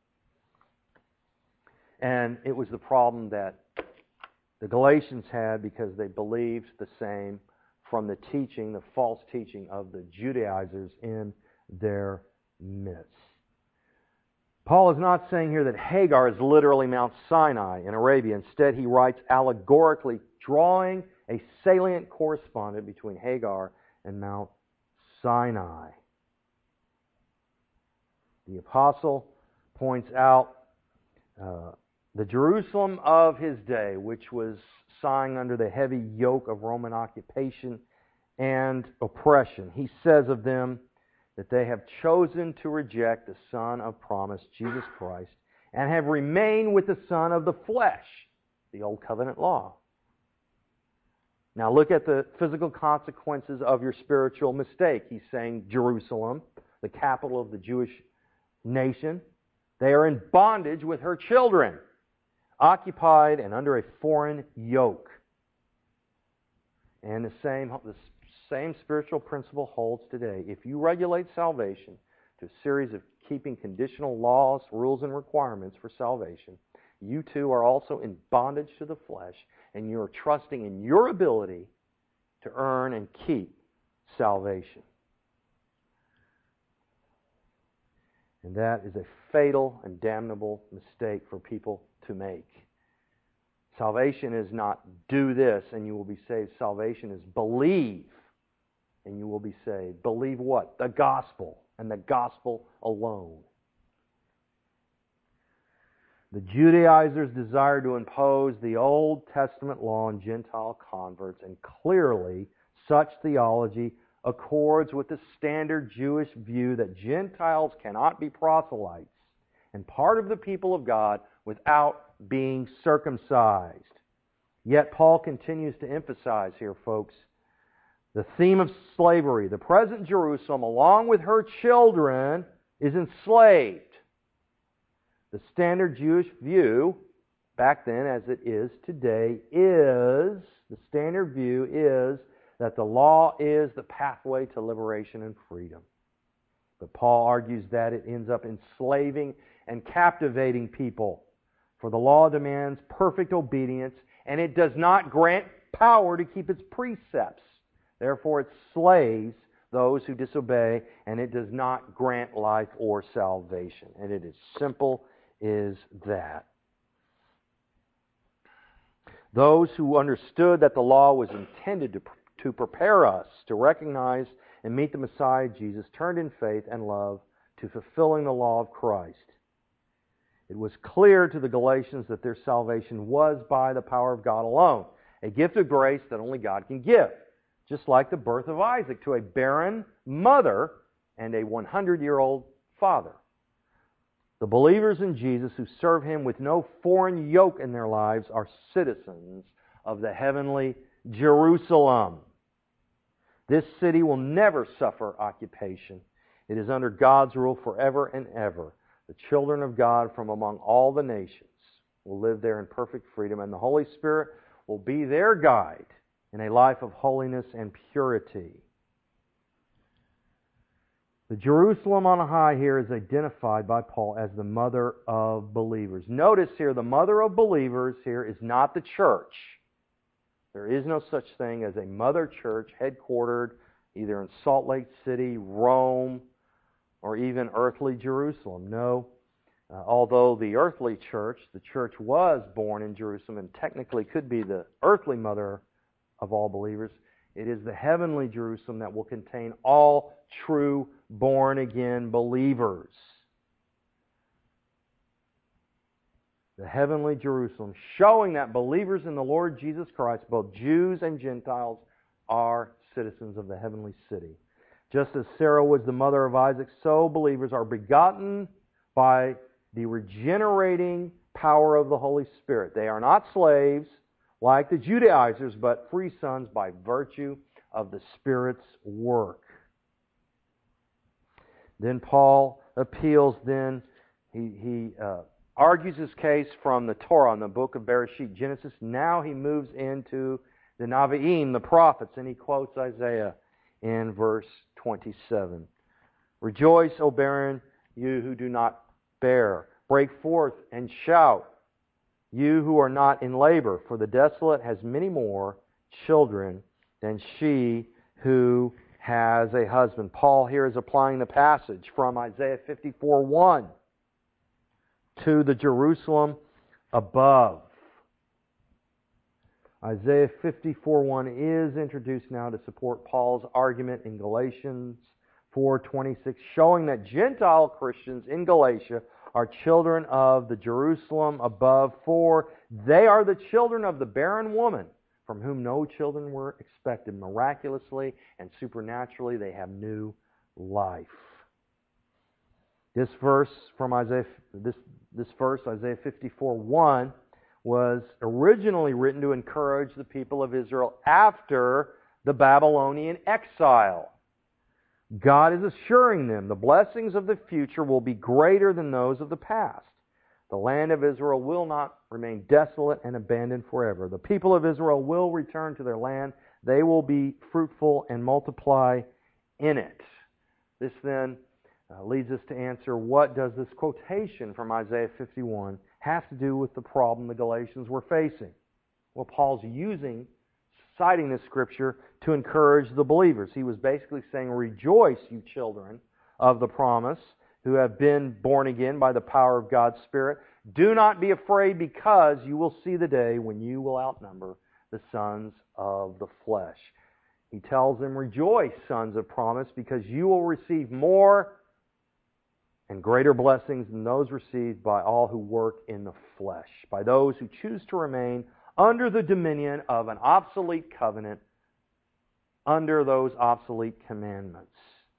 And it was the problem that the Galatians had because they believed the same from the teaching, the false teaching of the Judaizers in their midst. Paul is not saying here that Hagar is literally Mount Sinai in Arabia. Instead, he writes allegorically, drawing a salient correspondence between Hagar and Mount Sinai. The apostle points out uh, the Jerusalem of his day, which was sighing under the heavy yoke of Roman occupation and oppression. He says of them that they have chosen to reject the Son of promise, Jesus Christ, and have remained with the son of the flesh, the Old Covenant law. Now look at the physical consequences of your spiritual mistake. He's saying Jerusalem, the capital of the Jewish nation, they are in bondage with her children, occupied and under a foreign yoke. And the same, the same spiritual principle holds today. If you regulate salvation to a series of keeping conditional laws, rules, and requirements for salvation, you too are also in bondage to the flesh, and you're trusting in your ability to earn and keep salvation. And that is a fatal and damnable mistake for people to make. Salvation is not do this and you will be saved. Salvation is believe and you will be saved. Believe what? The gospel, and the gospel alone. The Judaizers desire to impose the Old Testament law on Gentile converts, and clearly such theology accords with the standard Jewish view that Gentiles cannot be proselytes and part of the people of God without being circumcised. Yet Paul continues to emphasize here, folks, the theme of slavery. The present Jerusalem, along with her children, is enslaved. The standard Jewish view, back then as it is today, is, the standard view is that the law is the pathway to liberation and freedom. But Paul argues that it ends up enslaving and captivating people. For the law demands perfect obedience, and it does not grant power to keep its precepts. Therefore, it slaves those who disobey, and it does not grant life or salvation. And it is simple as that. Those who understood that the law was intended to, to prepare us to recognize and meet the Messiah Jesus turned in faith and love to fulfilling the law of Christ. It was clear to the Galatians that their salvation was by the power of God alone, a gift of grace that only God can give, just like the birth of Isaac to a barren mother and a hundred-year-old father. The believers in Jesus who serve Him with no foreign yoke in their lives are citizens of the heavenly Jerusalem. This city will never suffer occupation. It is under God's rule forever and ever. The children of God from among all the nations will live there in perfect freedom, and the Holy Spirit will be their guide in a life of holiness and purity. The Jerusalem on high here is identified by Paul as the mother of believers. Notice here, the mother of believers here is not the church. There is no such thing as a mother church headquartered either in Salt Lake City, Rome, or even earthly Jerusalem. No, uh, although the earthly church, the church was born in Jerusalem and technically could be the earthly mother of all believers, it is the heavenly Jerusalem that will contain all true born-again believers. The heavenly Jerusalem, showing that believers in the Lord Jesus Christ, both Jews and Gentiles, are citizens of the heavenly city. Just as Sarah was the mother of Isaac, so believers are begotten by the regenerating power of the Holy Spirit. They are not slaves like the Judaizers, but free sons by virtue of the Spirit's work. Then Paul appeals, then he, he uh, argues his case from the Torah in the book of Bereshit, Genesis. Now he moves into the Nevi'im, the prophets, and he quotes Isaiah in verse twenty-seven. Rejoice, O barren, you who do not bear. Break forth and shout, you who are not in labor, for the desolate has many more children than she who has a husband. Paul here is applying the passage from Isaiah fifty-four one to the Jerusalem above. Isaiah fifty-four one is introduced now to support Paul's argument in Galatians four twenty-six, showing that Gentile Christians in Galatia are children of the Jerusalem above, for they are the children of the barren woman, from whom no children were expected. Miraculously and supernaturally, they have new life. This verse from Isaiah, this, this verse, Isaiah fifty-four one, was originally written to encourage the people of Israel after the Babylonian exile. God is assuring them the blessings of the future will be greater than those of the past. The land of Israel will not remain desolate and abandoned forever. The people of Israel will return to their land. They will be fruitful and multiply in it. This then uh, leads us to answer, what does this quotation from Isaiah fifty-one have to do with the problem the Galatians were facing? Well, Paul's using, citing this scripture to encourage the believers. He was basically saying, rejoice, you children of the promise, who have been born again by the power of God's Spirit, do not be afraid, because you will see the day when you will outnumber the sons of the flesh. He tells them, rejoice, sons of promise, because you will receive more and greater blessings than those received by all who work in the flesh, by those who choose to remain under the dominion of an obsolete covenant, under those obsolete commandments.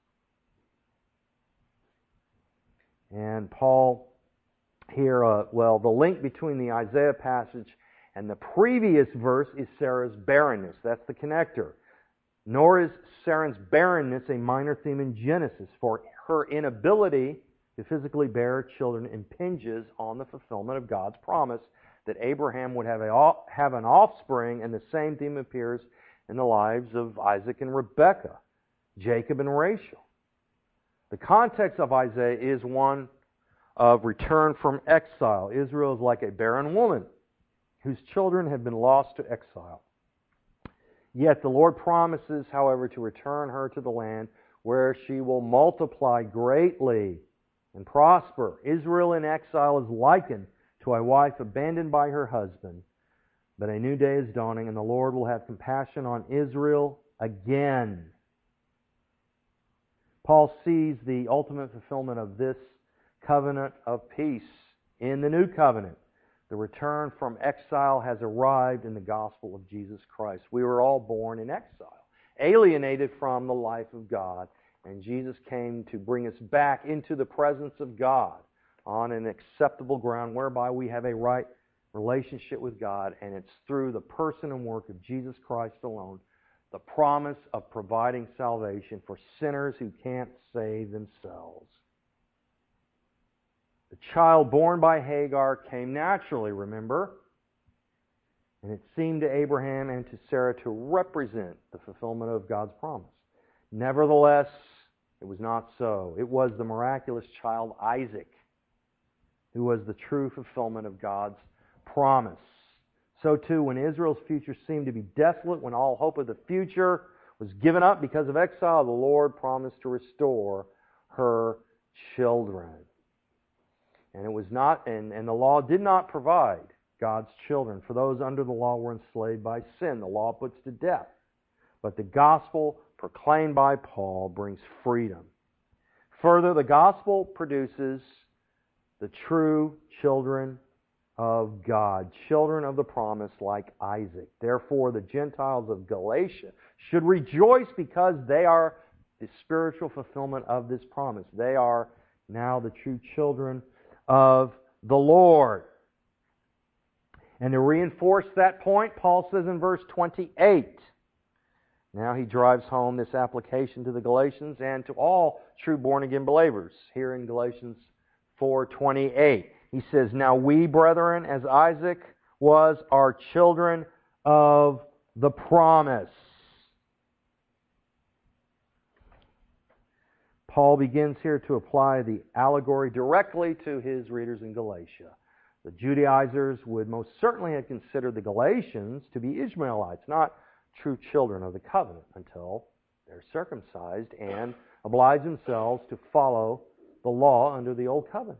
And Paul here, uh, well, the link between the Isaiah passage and the previous verse is Sarah's barrenness. That's the connector. Nor is Sarah's barrenness a minor theme in Genesis, for her inability to physically bear children impinges on the fulfillment of God's promise that Abraham would have, a, have an offspring, and the same theme appears in the lives of Isaac and Rebekah, Jacob and Rachel. The context of Isaiah is one of return from exile. Israel is like a barren woman whose children have been lost to exile. Yet the Lord promises, however, to return her to the land where she will multiply greatly and prosper. Israel in exile is likened to a wife abandoned by her husband. But a new day is dawning, and the Lord will have compassion on Israel again. Paul sees the ultimate fulfillment of this covenant of peace in the new covenant. The return from exile has arrived in the gospel of Jesus Christ. We were all born in exile, alienated from the life of God, and Jesus came to bring us back into the presence of God on an acceptable ground whereby we have a right relationship with God, and it's through the person and work of Jesus Christ alone, the promise of providing salvation for sinners who can't save themselves. The child born by Hagar came naturally, remember? And it seemed to Abraham and to Sarah to represent the fulfillment of God's promise. Nevertheless, it was not so. It was the miraculous child Isaac who was the true fulfillment of God's promise. So too, when Israel's future seemed to be desolate, when all hope of the future was given up because of exile, the Lord promised to restore her children. And it was not, and, and the law did not provide God's children. For those under the law were enslaved by sin. The law puts to death. But the gospel proclaimed by Paul brings freedom. Further, the gospel produces the true children of God, children of the promise like Isaac. Therefore, the Gentiles of Galatia should rejoice because they are the spiritual fulfillment of this promise. They are now the true children of the Lord. And to reinforce that point, Paul says in verse twenty-eight, now he drives home this application to the Galatians and to all true born-again believers. Here in Galatians four twenty-eight, he says, now we, brethren, as Isaac was, are children of the promise. Paul begins here to apply the allegory directly to his readers in Galatia. The Judaizers would most certainly have considered the Galatians to be Ishmaelites, not true children of the covenant, until they're circumcised and oblige themselves to follow the law under the old covenant.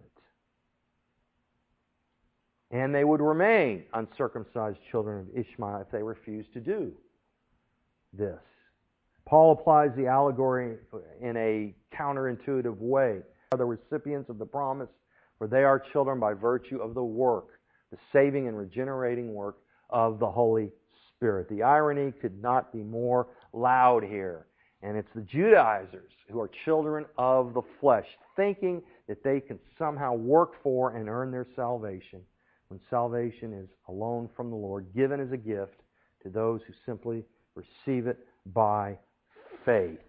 And they would remain uncircumcised children of Ishmael if they refused to do this. Paul applies the allegory in a counterintuitive way. They are the recipients of the promise, for they are children by virtue of the work, the saving and regenerating work of the Holy Spirit. The irony could not be more loud here. And it's the Judaizers who are children of the flesh, thinking that they can somehow work for and earn their salvation, when salvation is alone from the Lord, given as a gift to those who simply receive it by faith.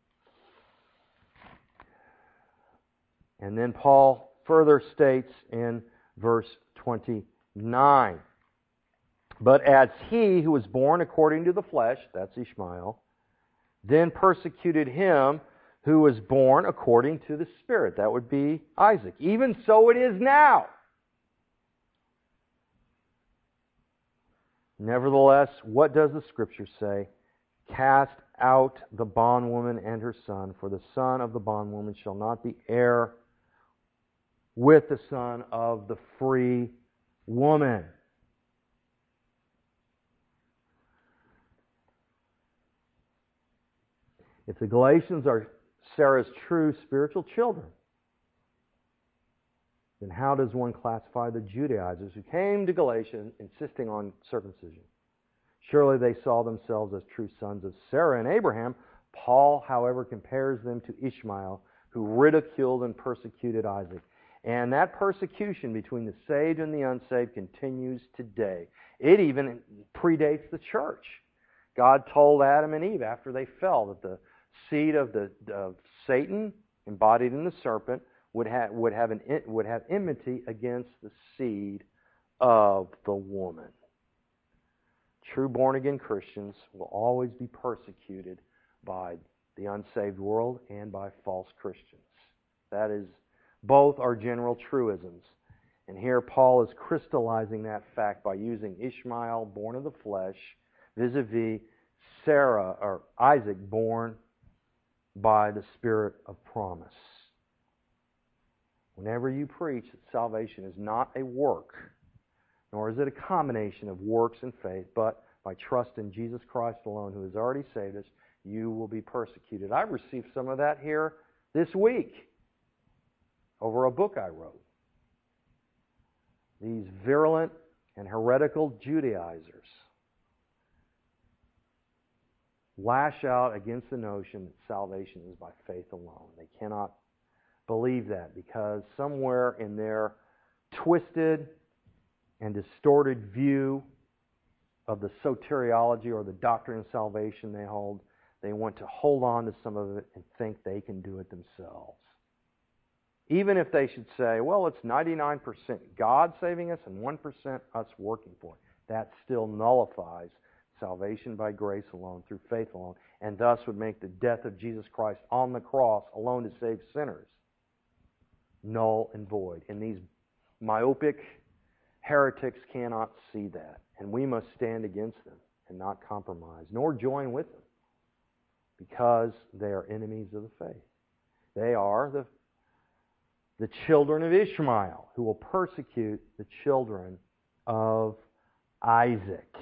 And then Paul further states in verse twenty-nine, but as he who was born according to the flesh, that's Ishmael, then persecuted him who was born according to the Spirit, that would be Isaac. Even so it is now. Nevertheless, what does the Scripture say? Cast out the bondwoman and her son, for the son of the bondwoman shall not be heir with the son of the free woman. If the Galatians are Sarah's true spiritual children, then how does one classify the Judaizers who came to Galatia insisting on circumcision? Surely they saw themselves as true sons of Sarah and Abraham. Paul, however, compares them to Ishmael, who ridiculed and persecuted Isaac. And that persecution between the saved and the unsaved continues today. It even predates the church. God told Adam and Eve after they fell that the seed of the of Satan, embodied in the serpent, would have would have an would have enmity against the seed of the woman. True born-again Christians will always be persecuted by the unsaved world and by false Christians. That is, both are general truisms. And here Paul is crystallizing that fact by using Ishmael, born of the flesh, vis-a-vis Sarah, or Isaac, born by the Spirit of promise. Whenever you preach that salvation is not a work, nor is it a combination of works and faith, but by trust in Jesus Christ alone, who has already saved us, you will be persecuted. I've received some of that here this week over a book I wrote. These virulent and heretical Judaizers lash out against the notion that salvation is by faith alone. They cannot believe that because somewhere in their twisted and distorted view of the soteriology or the doctrine of salvation they hold, they want to hold on to some of it and think they can do it themselves. Even if they should say, well, it's ninety-nine percent God saving us and one percent us working for it. That still nullifies salvation by grace alone, through faith alone, and thus would make the death of Jesus Christ on the cross alone to save sinners null and void. And these myopic heretics cannot see that. And we must stand against them and not compromise, nor join with them, because they are enemies of the faith. They are the, the children of Ishmael, who will persecute the children of Isaac.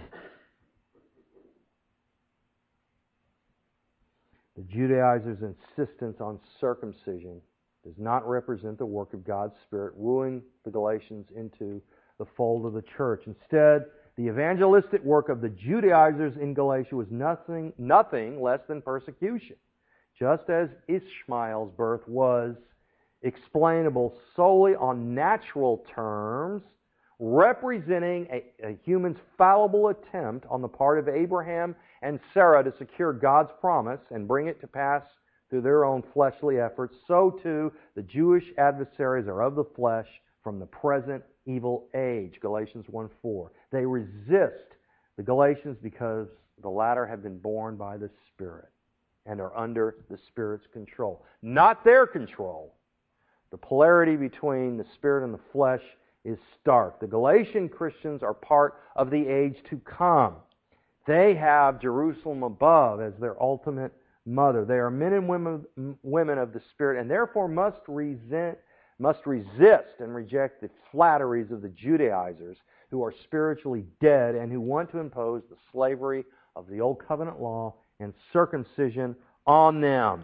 The Judaizers' insistence on circumcision does not represent the work of God's Spirit wooing the Galatians into the fold of the church. Instead, the evangelistic work of the Judaizers in Galatia was nothing, nothing less than persecution. Just as Ishmael's birth was explainable solely on natural terms, representing a, a human's fallible attempt on the part of Abraham and Sarah to secure God's promise and bring it to pass through their own fleshly efforts, so too the Jewish adversaries are of the flesh from the present evil age, Galatians one four. They resist the Galatians because the latter have been born by the Spirit and are under the Spirit's control, not their control. The polarity between the Spirit and the flesh is stark. The Galatian Christians are part of the age to come. They have Jerusalem above as their ultimate mother. They are men and women, women of the Spirit, and therefore must resent, must resist and reject the flatteries of the Judaizers, who are spiritually dead and who want to impose the slavery of the Old Covenant law and circumcision on them.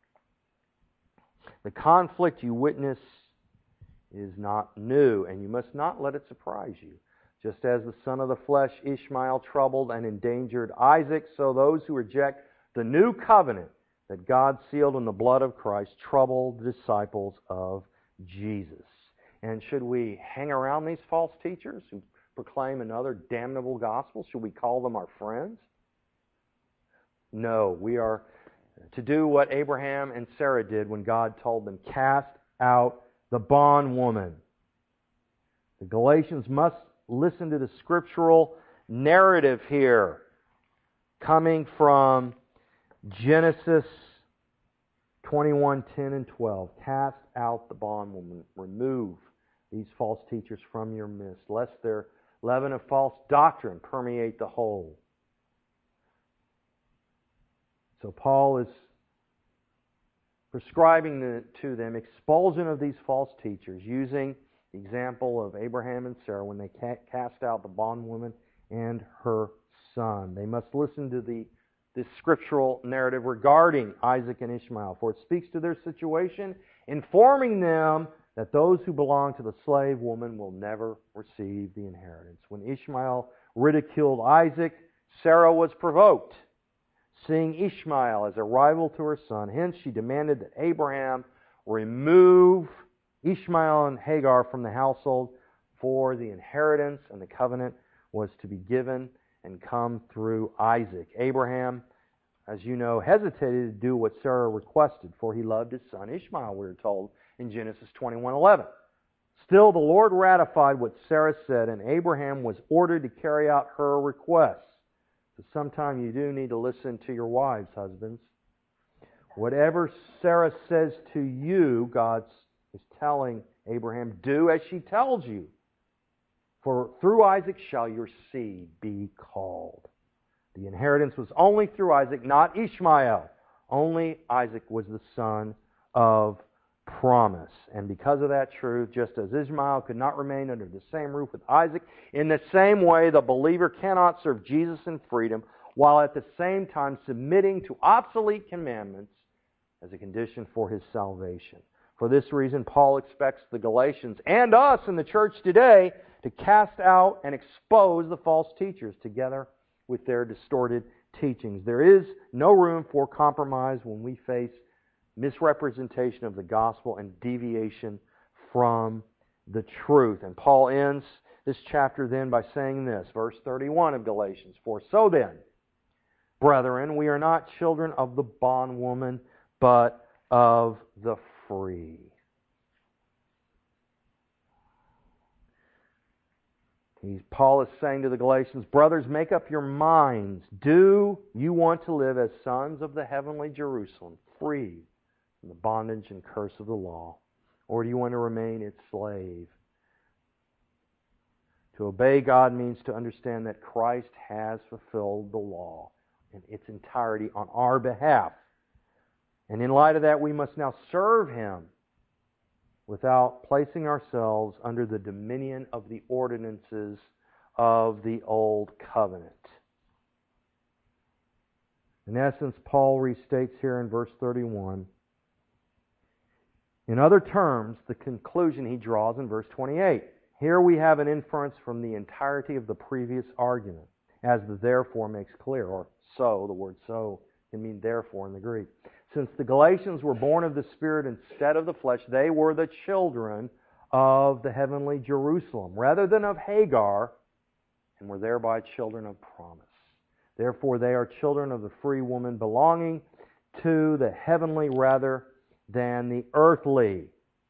The conflict you witness is not new, and you must not let it surprise you. Just as the son of the flesh, Ishmael, troubled and endangered Isaac, so those who reject the new covenant that God sealed in the blood of Christ trouble the disciples of Jesus. And should we hang around these false teachers who proclaim another damnable gospel? Should we call them our friends? No, we are to do what Abraham and Sarah did when God told them, cast out the bondwoman. The Galatians must listen to the scriptural narrative here, coming from Genesis twenty-one, ten and twelve. Cast out the bondwoman. Remove these false teachers from your midst, lest their leaven of false doctrine permeate the whole. So Paul is prescribing the, to them expulsion of these false teachers, using the example of Abraham and Sarah when they ca- cast out the bondwoman and her son. They must listen to the this scriptural narrative regarding Isaac and Ishmael, for it speaks to their situation, informing them that those who belong to the slave woman will never receive the inheritance. When Ishmael ridiculed Isaac, Sarah was provoked, seeing Ishmael as a rival to her son. Hence, she demanded that Abraham remove Ishmael and Hagar from the household, for the inheritance and the covenant was to be given and come through Isaac. Abraham, as you know, hesitated to do what Sarah requested, for he loved his son Ishmael, we are told in Genesis twenty-one eleven. Still, the Lord ratified what Sarah said, and Abraham was ordered to carry out her request. So sometime you do need to listen to your wives, husbands. Whatever Sarah says to you, God is telling Abraham, do as she tells you. For through Isaac shall your seed be called. The inheritance was only through Isaac, not Ishmael. Only Isaac was the son of promise. And because of that truth, just as Ishmael could not remain under the same roof with Isaac, in the same way the believer cannot serve Jesus in freedom while at the same time submitting to obsolete commandments as a condition for his salvation. For this reason, Paul expects the Galatians and us in the church today to cast out and expose the false teachers together with their distorted teachings. There is no room for compromise when we face misrepresentation of the gospel and deviation from the truth. And Paul ends this chapter then by saying this, verse thirty-one of Galatians, for so then, brethren, we are not children of the bondwoman, but of the free. He's, Paul is saying to the Galatians, brothers, make up your minds. Do you want to live as sons of the heavenly Jerusalem, free from the bondage and curse of the law? Or do you want to remain its slave? To obey God means to understand that Christ has fulfilled the law in its entirety on our behalf. And in light of that, we must now serve Him without placing ourselves under the dominion of the ordinances of the Old Covenant. In essence, Paul restates here in verse thirty-one, in other terms, the conclusion he draws in verse twenty-eight. Here we have an inference from the entirety of the previous argument, as the therefore makes clear, or so, the word so can mean therefore in the Greek. Since the Galatians were born of the Spirit instead of the flesh, they were the children of the heavenly Jerusalem, rather than of Hagar, and were thereby children of promise. Therefore, they are children of the free woman, belonging to the heavenly rather than the earthly.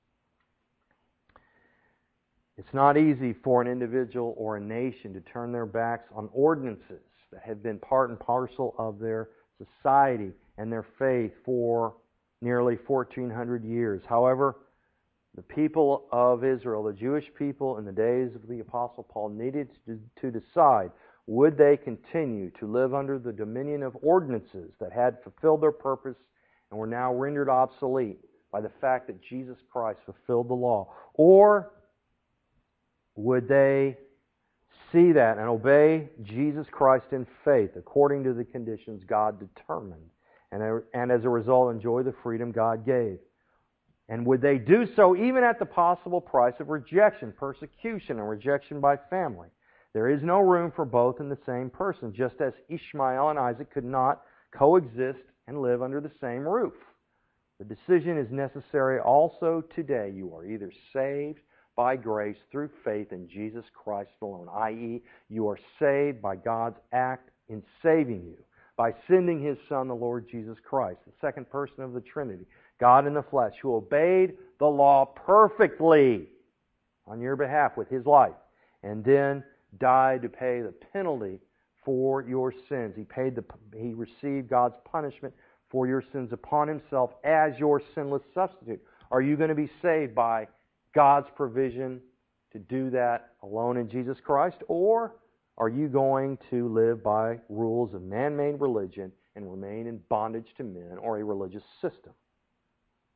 It's not easy for an individual or a nation to turn their backs on ordinances that have been part and parcel of their society and their faith for nearly fourteen hundred years. However, the people of Israel, the Jewish people in the days of the Apostle Paul, needed to, to decide, would they continue to live under the dominion of ordinances that had fulfilled their purpose and were now rendered obsolete by the fact that Jesus Christ fulfilled the law? Or would they see that and obey Jesus Christ in faith according to the conditions God determined, and, and as a result enjoy the freedom God gave? And would they do so even at the possible price of rejection, persecution, and rejection by family? There is no room for both in the same person, just as Ishmael and Isaac could not coexist and live under the same roof. The decision is necessary also today. You are either saved by grace through faith in Jesus Christ alone, that is, you are saved by God's act in saving you, by sending His Son, the Lord Jesus Christ, the second person of the Trinity, God in the flesh, who obeyed the law perfectly on your behalf with His life, and then died to pay the penalty for your sins. He paid the He received God's punishment for your sins upon Himself as your sinless substitute. Are you going to be saved by God's provision to do that alone in Jesus Christ? Or are you going to live by rules of man-made religion and remain in bondage to men or a religious system?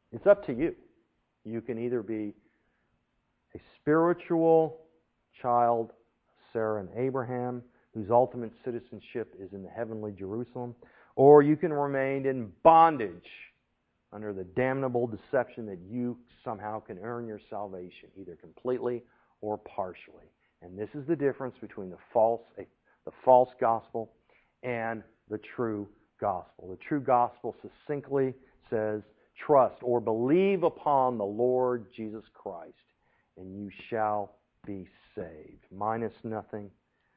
It's up to you. You can either be a spiritual child of Sarah and Abraham, whose ultimate citizenship is in the heavenly Jerusalem, or you can remain in bondage under the damnable deception that you somehow can earn your salvation, either completely or partially. And this is the difference between the false, the false gospel and the true gospel. The true gospel succinctly says, trust or believe upon the Lord Jesus Christ, and you shall be saved. Minus nothing,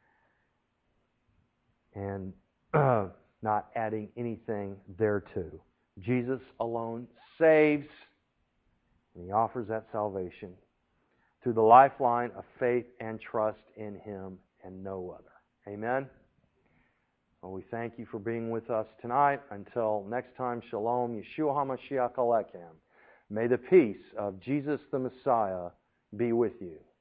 and uh, not adding anything thereto. Jesus alone saves, and He offers that salvation through the lifeline of faith and trust in Him and no other. Amen? Well, we thank you for being with us tonight. Until next time, Shalom, Yeshua HaMashiach Alechem. May the peace of Jesus the Messiah be with you.